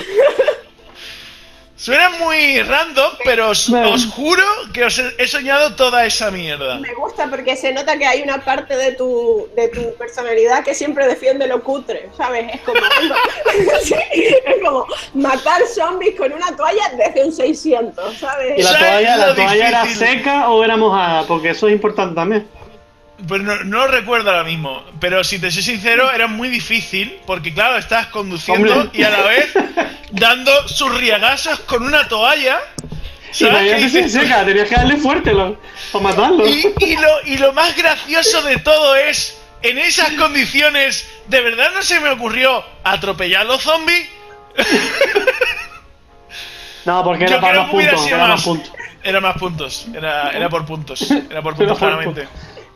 Suena muy random, pero os juro que os he soñado toda esa mierda. Me gusta porque se nota que hay una parte de tu personalidad que siempre defiende lo cutre, ¿sabes? Es como, sí, es como matar zombies con una toalla desde un 600, ¿sabes? ¿Y la toalla era difícil? seca o era mojada? Porque eso es importante también. Pues no lo recuerdo ahora mismo, pero si te soy sincero, era muy difícil, porque claro, estás conduciendo Hombre. y a la vez dando sus riagazos con una toalla. Y la ¿Sabes? toalla se seca, tenías que darle fuerte para matarlo. Y lo más gracioso de todo es, en esas condiciones, ¿de verdad no se me ocurrió atropellar a los zombies? No, porque Yo era para creo más que hubiera puntos, sido era más. más puntos. Era más puntos, era por puntos. Era por puntos, claramente.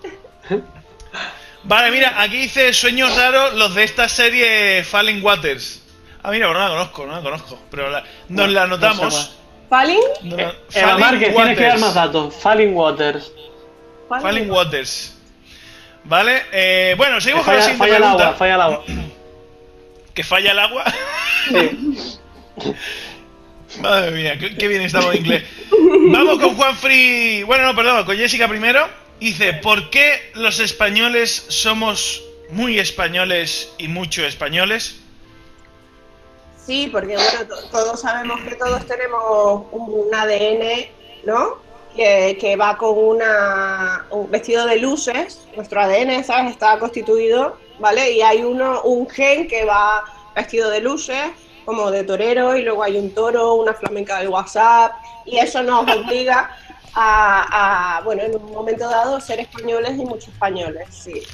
Vale, mira, aquí dice sueños raros los de esta serie Fallen Waters. Ah, mira, pues no la conozco, pero nos la anotamos. ¿Falling? Eva Márquez, tienes que dar más datos. Falling Waters. Fallen Waters. Vale, bueno, seguimos con la siguiente Falla el pregunta. agua, falla el agua. ¿Que falla el agua? Sí. Madre mía, qué bien estamos en inglés. Vamos con Juanfrey. Bueno, no, perdón, con Jessica primero. Dice, ¿por qué los españoles somos muy españoles y mucho españoles? Sí, porque bueno, todos sabemos que todos tenemos un ADN, ¿no? Que va con un vestido de luces. Nuestro ADN, ¿sabes? Está constituido, ¿vale? Y hay un gen que va vestido de luces, como de torero, y luego hay un toro, una flamenca del WhatsApp, y eso nos obliga bueno, en un momento dado, ser españoles y muchos españoles, sí.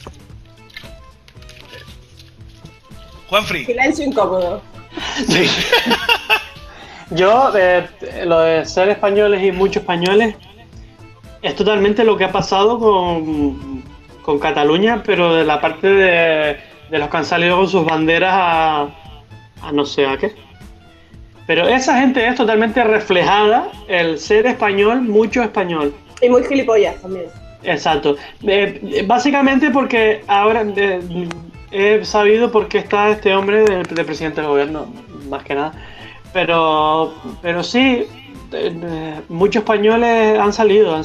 Juanfrey. Silencio incómodo. Sí. Yo, lo de ser españoles y muchos españoles, es totalmente lo que ha pasado con Cataluña, pero de la parte de los que han salido con sus banderas a no sé a qué. Pero esa gente es totalmente reflejada, el ser español, mucho español. Y muy gilipollas también. Exacto. Básicamente porque ahora he sabido por qué está este hombre de presidente del gobierno, más que nada. Pero sí, muchos españoles han salido.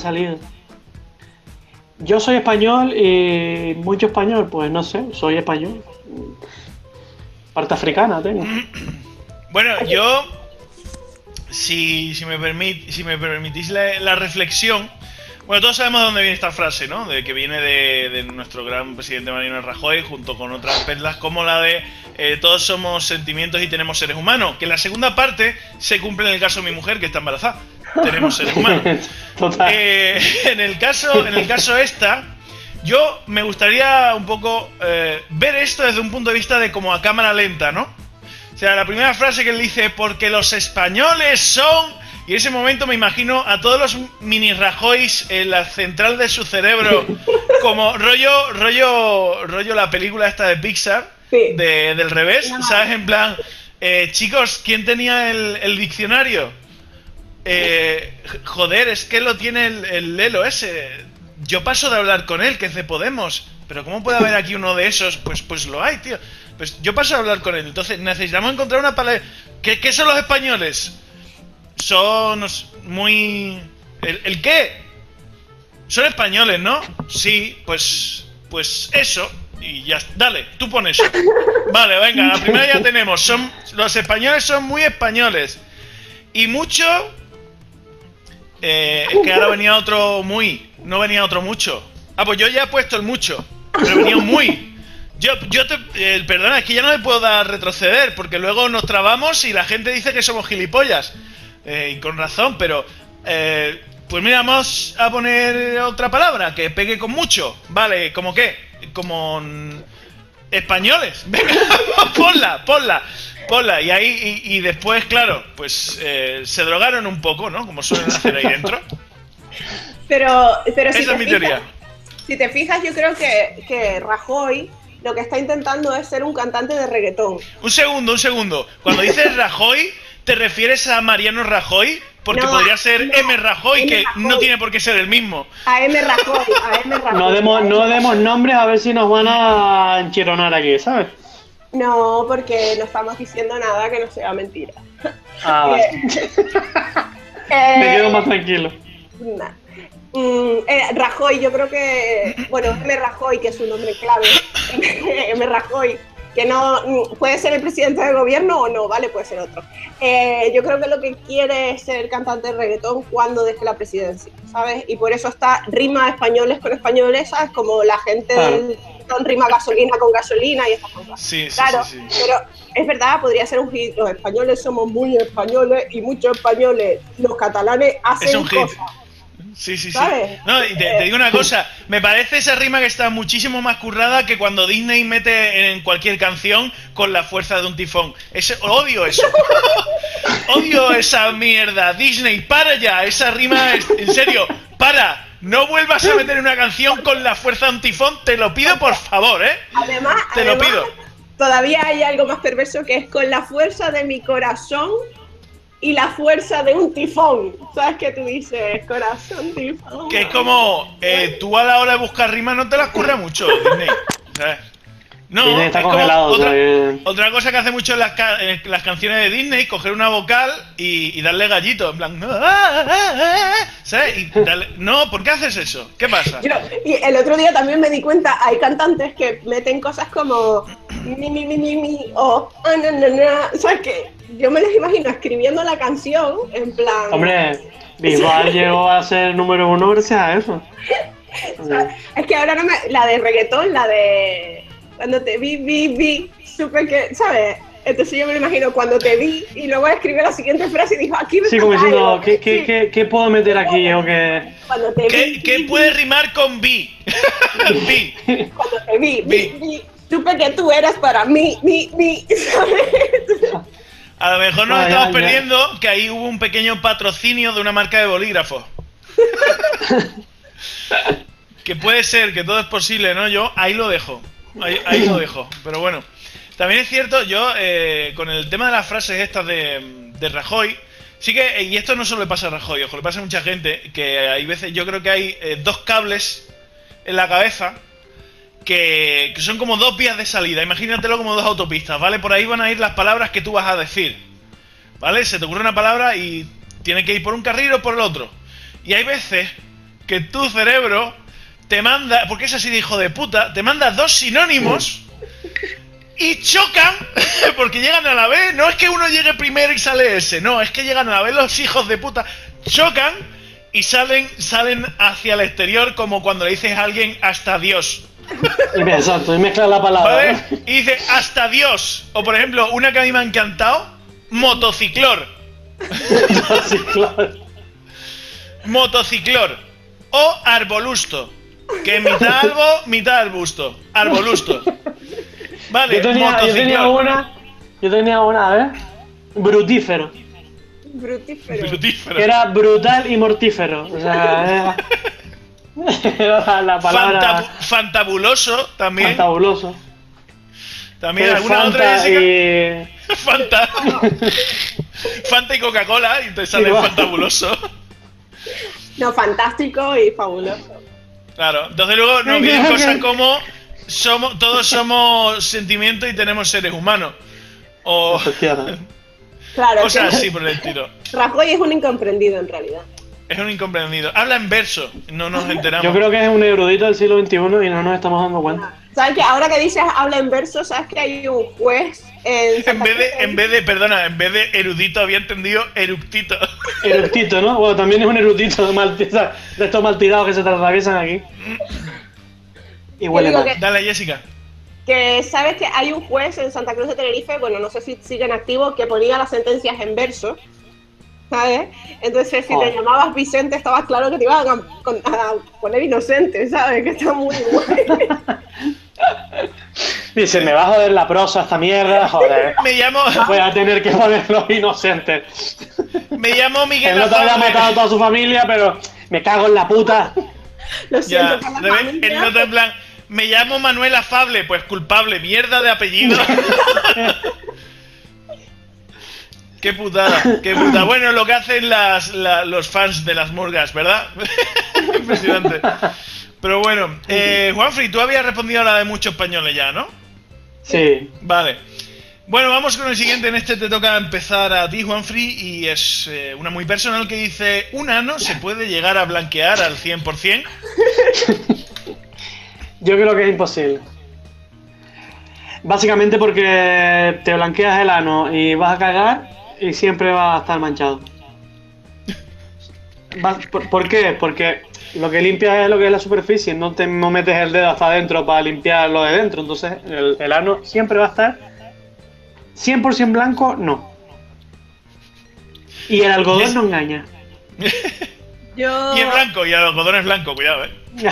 Yo soy español y mucho español, pues no sé, soy español. Parte africana tengo. Bueno, yo, si me permitís la reflexión, bueno, todos sabemos de dónde viene esta frase, ¿no? De que viene de nuestro gran presidente Mariano Rajoy, junto con otras perlas como la de todos somos sentimientos y tenemos seres humanos, que la segunda parte se cumple en el caso de mi mujer, que está embarazada. Tenemos seres humanos. Total. En el caso esta, yo me gustaría un poco ver esto desde un punto de vista de como a cámara lenta, ¿no? O sea, la primera frase que él dice, porque los españoles son... Y en ese momento me imagino a todos los mini Rajoys en la central de su cerebro, como rollo la película esta de Pixar, Sí. del revés, ¿sabes? En plan, chicos, ¿quién tenía el diccionario? Joder, es que lo tiene el Lelo ese. Yo paso de hablar con él, que es de Podemos. Pero ¿cómo puede haber aquí uno de esos? Pues lo hay, tío. Pues yo paso de hablar con él. Entonces necesitamos encontrar una palabra. ¿Qué son los españoles? Son muy... ¿El qué? Son españoles, ¿no? Sí, pues eso. Y ya, dale, tú pones eso. Vale, venga, la primera ya tenemos. Los españoles son muy españoles. Y mucho... es que ahora venía otro muy, no venía otro mucho. Ah, pues yo ya he puesto el mucho, pero venía un muy. Perdona, es que ya no le puedo dar retroceder, porque luego nos trabamos y la gente dice que somos gilipollas. Y con razón, pero... pues mira, vamos a poner otra palabra que pegue con mucho. Vale, ¿como qué? Como... españoles. Venga, ponla. Y ahí, y después, claro, pues se drogaron un poco, ¿no? Como suelen hacer ahí dentro. Pero Esa es mi teoría. Si te fijas, yo creo que Rajoy lo que está intentando es ser un cantante de reggaetón. Un segundo. Cuando dices Rajoy, ¿te refieres a Mariano Rajoy? Porque No, podría ser no, M. Rajoy, M. que Rajoy. no tiene por qué ser el mismo. A M. Rajoy, a M. Rajoy. No demos nombres a ver si nos van a enchironar aquí, ¿sabes? No, porque no estamos diciendo nada que no sea mentira. Ah, vale. Me quedo más tranquilo. Nah. Rajoy, yo creo que, bueno, M. Rajoy, que es un nombre clave, M. Rajoy, que no puede ser el presidente del gobierno o no, ¿vale? Puede ser otro. Yo creo que lo que quiere es ser cantante de reggaetón cuando deje la presidencia, ¿sabes? Y por eso está rima españoles con españoles, ¿sabes? Como la gente del reggaetón rima gasolina con gasolina y estas cosas. Sí, sí, claro, sí, sí. pero es verdad, podría ser un hit. Los españoles somos muy españoles y muchos españoles, los catalanes hacen Es un hit. cosas. Sí, sí, sí. ¿Sabes? No, y te digo una cosa, me parece esa rima que está muchísimo más currada que cuando Disney mete en cualquier canción con la fuerza de un tifón. Odio eso. Odio esa mierda. Disney, para ya. Esa rima, en serio, para. No vuelvas a meter en una canción con la fuerza de un tifón, te lo pido por favor, ¿eh? Además, Te lo pido. Todavía hay algo más perverso que es con la fuerza de mi corazón y la fuerza de un tifón. ¿Sabes qué tú dices? Corazón, tifón. Que es como, tú a la hora de buscar rimas no te las curra mucho, Disney. ¿Sabes? No, Disney está es como congelado todavía. otra cosa que hace mucho en las canciones de Disney, coger una vocal y darle gallito, en plan, ¿sabes? Y no, ¿por qué haces eso? ¿Qué pasa? Y el otro día también me di cuenta, hay cantantes que meten cosas como mi, o ¿sabes qué? Yo me les imagino escribiendo la canción en plan... Hombre, Bisbal llegó a ser número 1 gracias a eso. Es que ahora no me... La de reggaetón, la de... Cuando te vi, supe que... ¿Sabes? Entonces yo me lo imagino cuando te vi y luego escribió la siguiente frase y dijo, aquí me Sí, como falta diciendo, algo. ¿qué puedo meter aquí? O que... Cuando te vi, ¿Qué puede rimar con bi? Bi. Cuando te vi, supe que tú eras para mí, ¿sabes? A lo mejor nos Ah, estamos ya. perdiendo que ahí hubo un pequeño patrocinio de una marca de bolígrafos. Que puede ser, que todo es posible, ¿no? Yo ahí lo dejo. Ahí lo dejo. Pero bueno. También es cierto, yo con el tema de las frases estas de Rajoy, sí que, y esto no solo le pasa a Rajoy, ojo, le pasa a mucha gente, que hay veces, yo creo que hay dos cables en la cabeza que son como dos vías de salida. Imagínatelo como dos autopistas, ¿vale? Por ahí van a ir las palabras que tú vas a decir, ¿vale? Se te ocurre una palabra y tiene que ir por un carril o por el otro. Y hay veces que tu cerebro te manda, porque es así de hijo de puta, te manda dos sinónimos y chocan porque llegan a la vez. No es que uno llegue primero y sale ese, no, es que llegan a la vez los hijos de puta, chocan y salen hacia el exterior, como cuando le dices a alguien hasta Dios. Exacto, y mezcla la palabra. ¿Vale? ¿no? Y dice hasta Dios. O por ejemplo, una que a mí me ha encantado, motociclor. Sí, claro. Motociclor. O arbolusto. Que mitad algo, mitad arbusto. Arbolusto. Vale, Yo tenía una, a ver, brutífero. Brutífero. Frutífero. Que era brutal y mortífero. O sea, era la palabra Fantabuloso también. fantabuloso. También Fue alguna otra Fanta Jessica. y... Fanta. Fanta y Coca-Cola y te sale Igual. fantabuloso. No, fantástico y fabuloso. Claro, entonces luego nos vienen cosas como todos somos sentimientos y tenemos seres humanos. O Claro, cosas que así por el estilo. Rajoy es un incomprendido en realidad. Es un incomprendido. Habla en verso, no nos enteramos. Yo creo que es un erudito del siglo XXI y no nos estamos dando cuenta. ¿Sabes que ahora que dices habla en verso, sabes que hay un juez en Santa Cruz en vez de erudito había entendido eructito. Erudito, ¿no? Bueno, también es un erudito de estos mal tirados que se te atraviesan aquí. Y huele digo mal. que- Dale, Jessica. que sabes que hay un juez en Santa Cruz de Tenerife, bueno, no sé si siguen activos, que ponía las sentencias en verso, ¿sabes? Entonces, si te Joder. llamabas Vicente, estaba claro que te iban a poner inocente, ¿sabes? Que está muy guay. Dice, me va a joder la prosa esta mierda, joder. Me llamo Voy a tener que ponerlo inocente. Miguel Él no te había Afable. matado a toda su familia, pero me cago en la puta. Lo Ya, siento por la ¿ves? familia. El nota en plan, me llamo Manuel Afable, pues culpable, mierda de apellido. Qué putada, qué putada. Bueno, lo que hacen los fans de las murgas, ¿verdad? Impresionante. Pero bueno, Juanfri, tú habías respondido a la de muchos españoles ya, ¿no? Sí. Vale. Bueno, vamos con el siguiente. En este te toca empezar a ti, Juanfri, y es una muy personal que dice: ¿un ano se puede llegar a blanquear al 100%? Yo creo que es imposible. Básicamente porque te blanqueas el ano y vas a cagar y siempre va a estar manchado. ¿Por qué? Porque lo que limpias es lo que es la superficie, no metes el dedo hasta adentro para limpiar lo de dentro. Entonces el ano siempre va a estar 100% blanco, no. Y el algodón no engaña. Y es blanco, y el algodón es blanco, cuidado,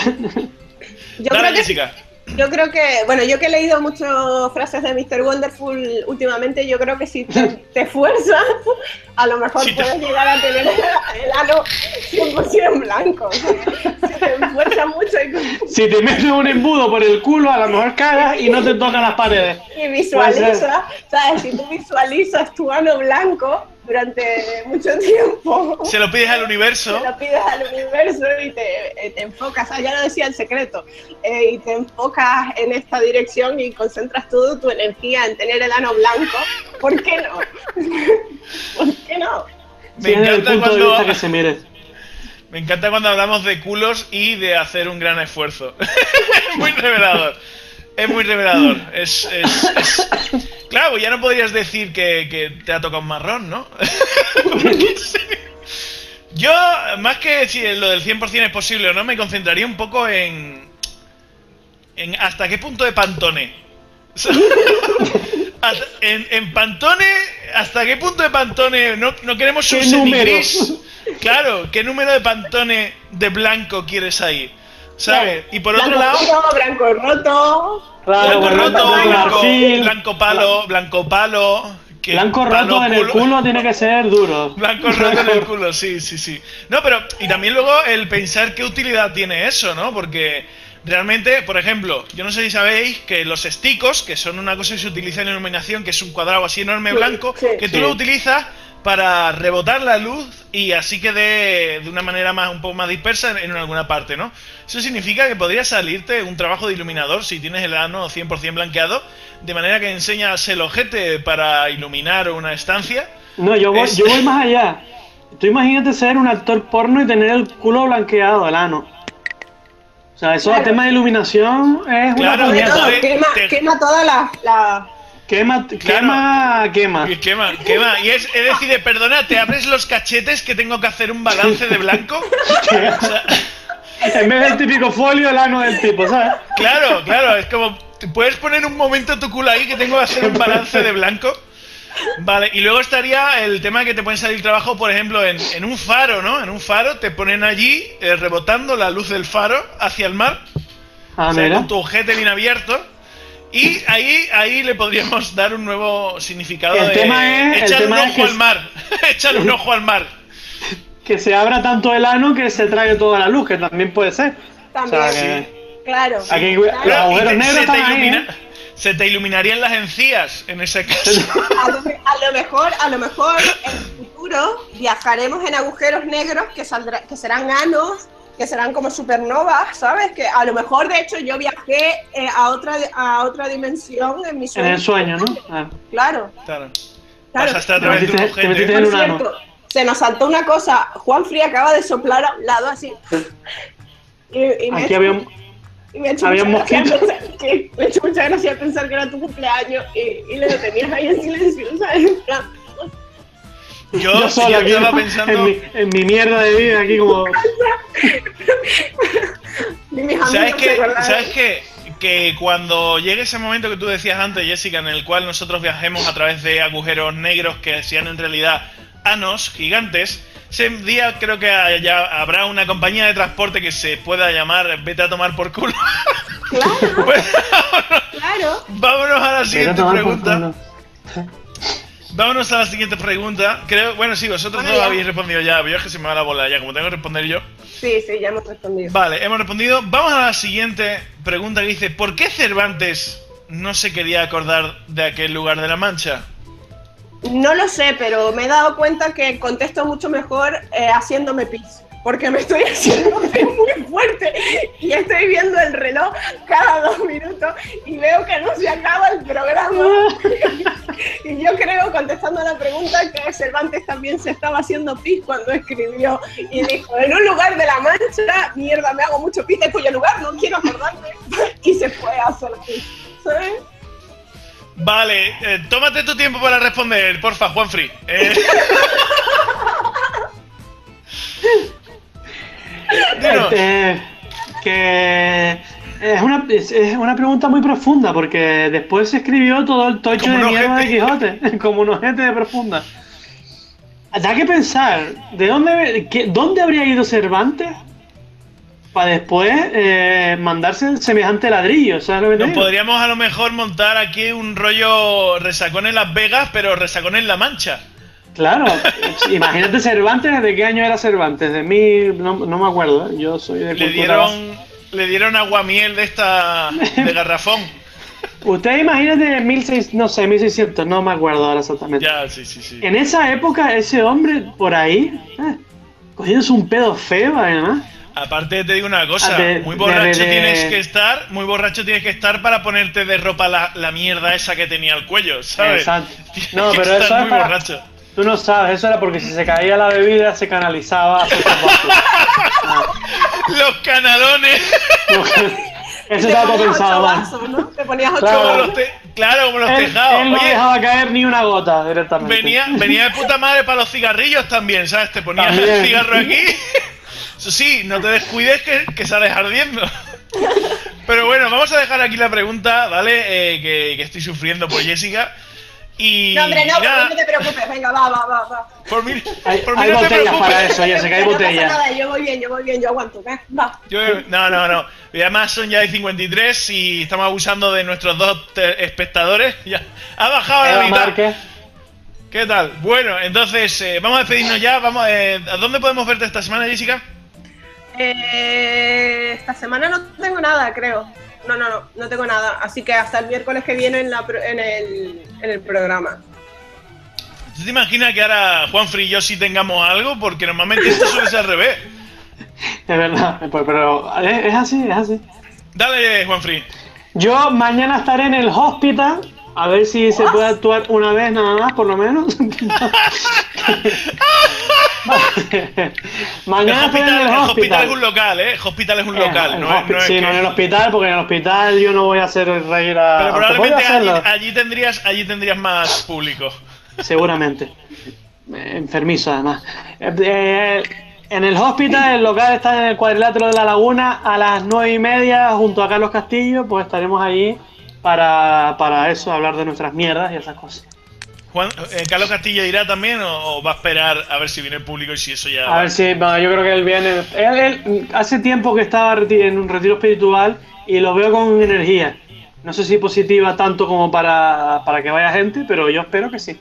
Yo creo que, bueno, yo que he leído muchas frases de Mr. Wonderful últimamente, yo creo que si te esfuerzas, a lo mejor puedes llegar a tener el ano 100% blanco. O sea, si te esfuerzas mucho si te metes un embudo por el culo, a lo mejor cagas y no te tocan las paredes. Y visualizas, ¿sabes? Si tú visualizas tu ano blanco durante mucho tiempo. Se lo pides al universo. Se lo pides al universo y te enfocas, ya lo decía El Secreto, y te enfocas en esta dirección y concentras toda tu energía en tener el ano blanco. ¿Por qué no? ¿Por qué no? Me encanta el punto de vista que se mire. Me encanta cuando hablamos de culos y de hacer un gran esfuerzo. Es muy revelador. Es muy revelador. Claro, ya no podrías decir que te ha tocado un marrón, ¿no? Yo, más que si lo del 100% es posible o no, me concentraría un poco en hasta qué punto de Pantone. En Pantone, ¿hasta qué punto de Pantone? No queremos un semigris. Claro, ¿qué número de Pantone de blanco quieres ahí? ¿Sabes? Y por otro lado... Blanco roto... Claro, blanco palo... Blanco roto en el culo tiene que ser duro. Blanco roto en el culo, sí. No, pero... Y también luego el pensar qué utilidad tiene eso, ¿no? Porque... Realmente, por ejemplo, yo no sé si sabéis que los esticos, que son una cosa que se utiliza en iluminación, que es un cuadrado así enorme blanco, que tú lo utilizas para rebotar la luz y así quede de una manera un poco más dispersa en alguna parte, ¿no? Eso significa que podría salirte un trabajo de iluminador si tienes el ano 100% blanqueado, de manera que enseñas el ojete para iluminar una estancia. No, yo voy más allá. Tú imagínate ser un actor porno y tener el culo blanqueado, el ano. O sea, eso el tema de iluminación es una puñeta. Quema toda la... Quema. Y es decir, perdona, ¿te abres los cachetes que tengo que hacer un balance de blanco? O sea, en vez del típico folio, el ano del tipo, ¿sabes? Claro, es como, ¿puedes poner un momento tu culo ahí que tengo que hacer un balance de blanco? Vale, y luego estaría el tema de que te pueden salir trabajo, por ejemplo, en un faro, ¿no? En un faro te ponen allí rebotando la luz del faro hacia el mar, o sea, con tu ojete bien abierto, y ahí le podríamos dar un nuevo significado echar un ojo al mar, echar un ojo al mar. Que se abra tanto el ano que se trague toda la luz, que también puede ser. También, o sea, claro. Aquí los agujeros negros están ahí, se te iluminarían las encías en ese caso. A lo mejor en el futuro viajaremos en agujeros negros que serán anos, que serán como supernovas, ¿sabes? Que a lo mejor, de hecho, yo viajé a otra dimensión en mi sueño. En el sueño, ¿no? Claro. Pasaste a través de un ojete. En un ano. Se nos saltó una cosa. Juanfri acaba de soplar a un lado así. Aquí había un mosquito. Me ha hecho mucha gracia pensar que era tu cumpleaños y lo tenías ahí en silencio, ¿sabes? Yo solo aquí estaba pensando en mi mierda de vida aquí como... ¿Sabes qué? Que cuando llegue ese momento que tú decías antes, Jessica, en el cual nosotros viajemos a través de agujeros negros que sean en realidad anos gigantes, ese día creo que ya habrá una compañía de transporte que se pueda llamar Vete a tomar por culo. Claro. Pues, Claro. Vámonos a la siguiente pregunta. Vámonos a la siguiente pregunta. Creo, bueno, sí, vosotros no habéis respondido ya, pero yo es que se me va la bola ya, como tengo que responder yo. Sí, ya hemos respondido. Vale, hemos respondido. Vamos a la siguiente pregunta que dice: ¿por qué Cervantes no se quería acordar de aquel lugar de la Mancha? No lo sé, pero me he dado cuenta que contesto mucho mejor haciéndome pis. Porque me estoy haciendo muy fuerte y estoy viendo el reloj cada 2 minutos y veo que no se acaba el programa. Y yo creo, contestando a la pregunta, que Cervantes también se estaba haciendo pis cuando escribió y dijo, en un lugar de la Mancha, mierda, me hago mucho pis, de cuyo lugar no quiero acordarme. Y se fue a hacer pis, ¿sabes? Vale, tómate tu tiempo para responder, porfa, Juanfri. Que es una pregunta muy profunda, porque después se escribió todo el tocho de mierda de Quijote, como un ojete de profunda. Da que pensar, ¿dónde habría ido Cervantes para después mandarse semejante ladrillo? ¿Sabes lo que te digo? Podríamos a lo mejor montar aquí un rollo resacón en Las Vegas, pero resacón en La Mancha. Claro, imagínate Cervantes, ¿de qué año era Cervantes? De mí, no me acuerdo, ¿eh? Yo soy de cultura. Le dieron aguamiel de garrafón. Usted imagínate 1600, no me acuerdo ahora exactamente. Ya, sí. En esa época, ese hombre por ahí, cogiéndose un pedo feo, además. Aparte te digo una cosa, muy borracho tienes que estar para ponerte de ropa la mierda esa que tenía al cuello, ¿sabes? Exacto. No, pero eso es para... borracho. Tú no sabes, eso era porque si se caía la bebida se canalizaba hacia Los canalones. Eso estaba todo pensado, vasos, ¿no? Te ponías 8 claro, como los tejados. Él no dejaba caer ni una gota directamente. Venía de puta madre para los cigarrillos también, ¿sabes? Te ponías el cigarro aquí. Eso sí, no te descuides que sales ardiendo. Pero bueno, vamos a dejar aquí la pregunta, ¿vale? Que estoy sufriendo por Jessica. Y no, hombre, no te preocupes, venga, va. Por mí hay no botellas te preocupes. para eso, Jessica, hay botellas. No pasa nada, yo voy bien, yo aguanto, va. No. Y además son ya de 53 y estamos abusando de nuestros 2 espectadores. Ya ha bajado a la mitad. Márquez. ¿Qué tal? Bueno, entonces vamos a despedirnos ya. ¿A dónde podemos verte esta semana, Jessica? Esta semana no tengo nada, creo. No tengo nada. Así que hasta el miércoles que viene en el programa. ¿Tú te imaginas que ahora Juanfri y yo sí tengamos algo? Porque normalmente esto suele ser al revés. Es verdad, pero es así. Dale, Juanfri. Yo mañana estaré en el hospital. A ver si se puede actuar una vez nada más, por lo menos. Mañana estoy en el hospital es un local, ¿eh? Hospital es un local. No en el hospital, porque en el hospital yo no voy a hacer reír a... Pero probablemente allí tendrías más público. Seguramente. Enfermizo, además. En el hospital, el local está en el cuadrilátero de la Laguna, a las 9:30, junto a Carlos Castillo, pues estaremos allí para eso, hablar de nuestras mierdas y esas cosas. ¿Carlos Castillo irá también o va a esperar a ver si viene el público y si eso ya... A ver si, bueno, yo creo que él viene... Él hace tiempo que estaba en un retiro espiritual y lo veo con energía. No sé si positiva tanto como para que vaya gente, pero yo espero que sí.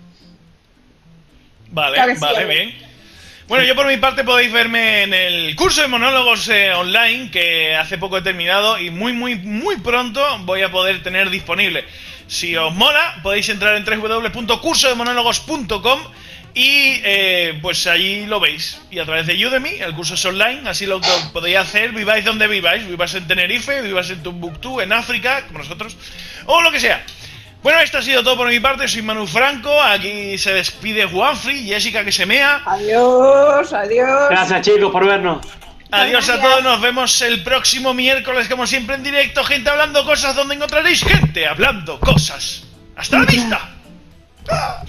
Vale, bien. Bueno, yo por mi parte podéis verme en el curso de monólogos online que hace poco he terminado y muy pronto voy a poder tener disponible. Si os mola, podéis entrar en www.cursodemonólogos.com y pues allí lo veis. Y a través de Udemy, el curso es online, así lo podéis hacer, viváis donde viváis. Vivas en Tenerife, vivas en Tombuctú, en África, como nosotros, o lo que sea. Bueno, esto ha sido todo por mi parte, soy Manu Franco, aquí se despide Juanfri, Jessica que se mea. Adiós. Gracias chicos por vernos. Adiós a todos, nos vemos el próximo miércoles como siempre en directo, gente hablando cosas donde encontraréis gente hablando cosas. ¡Hasta la vista!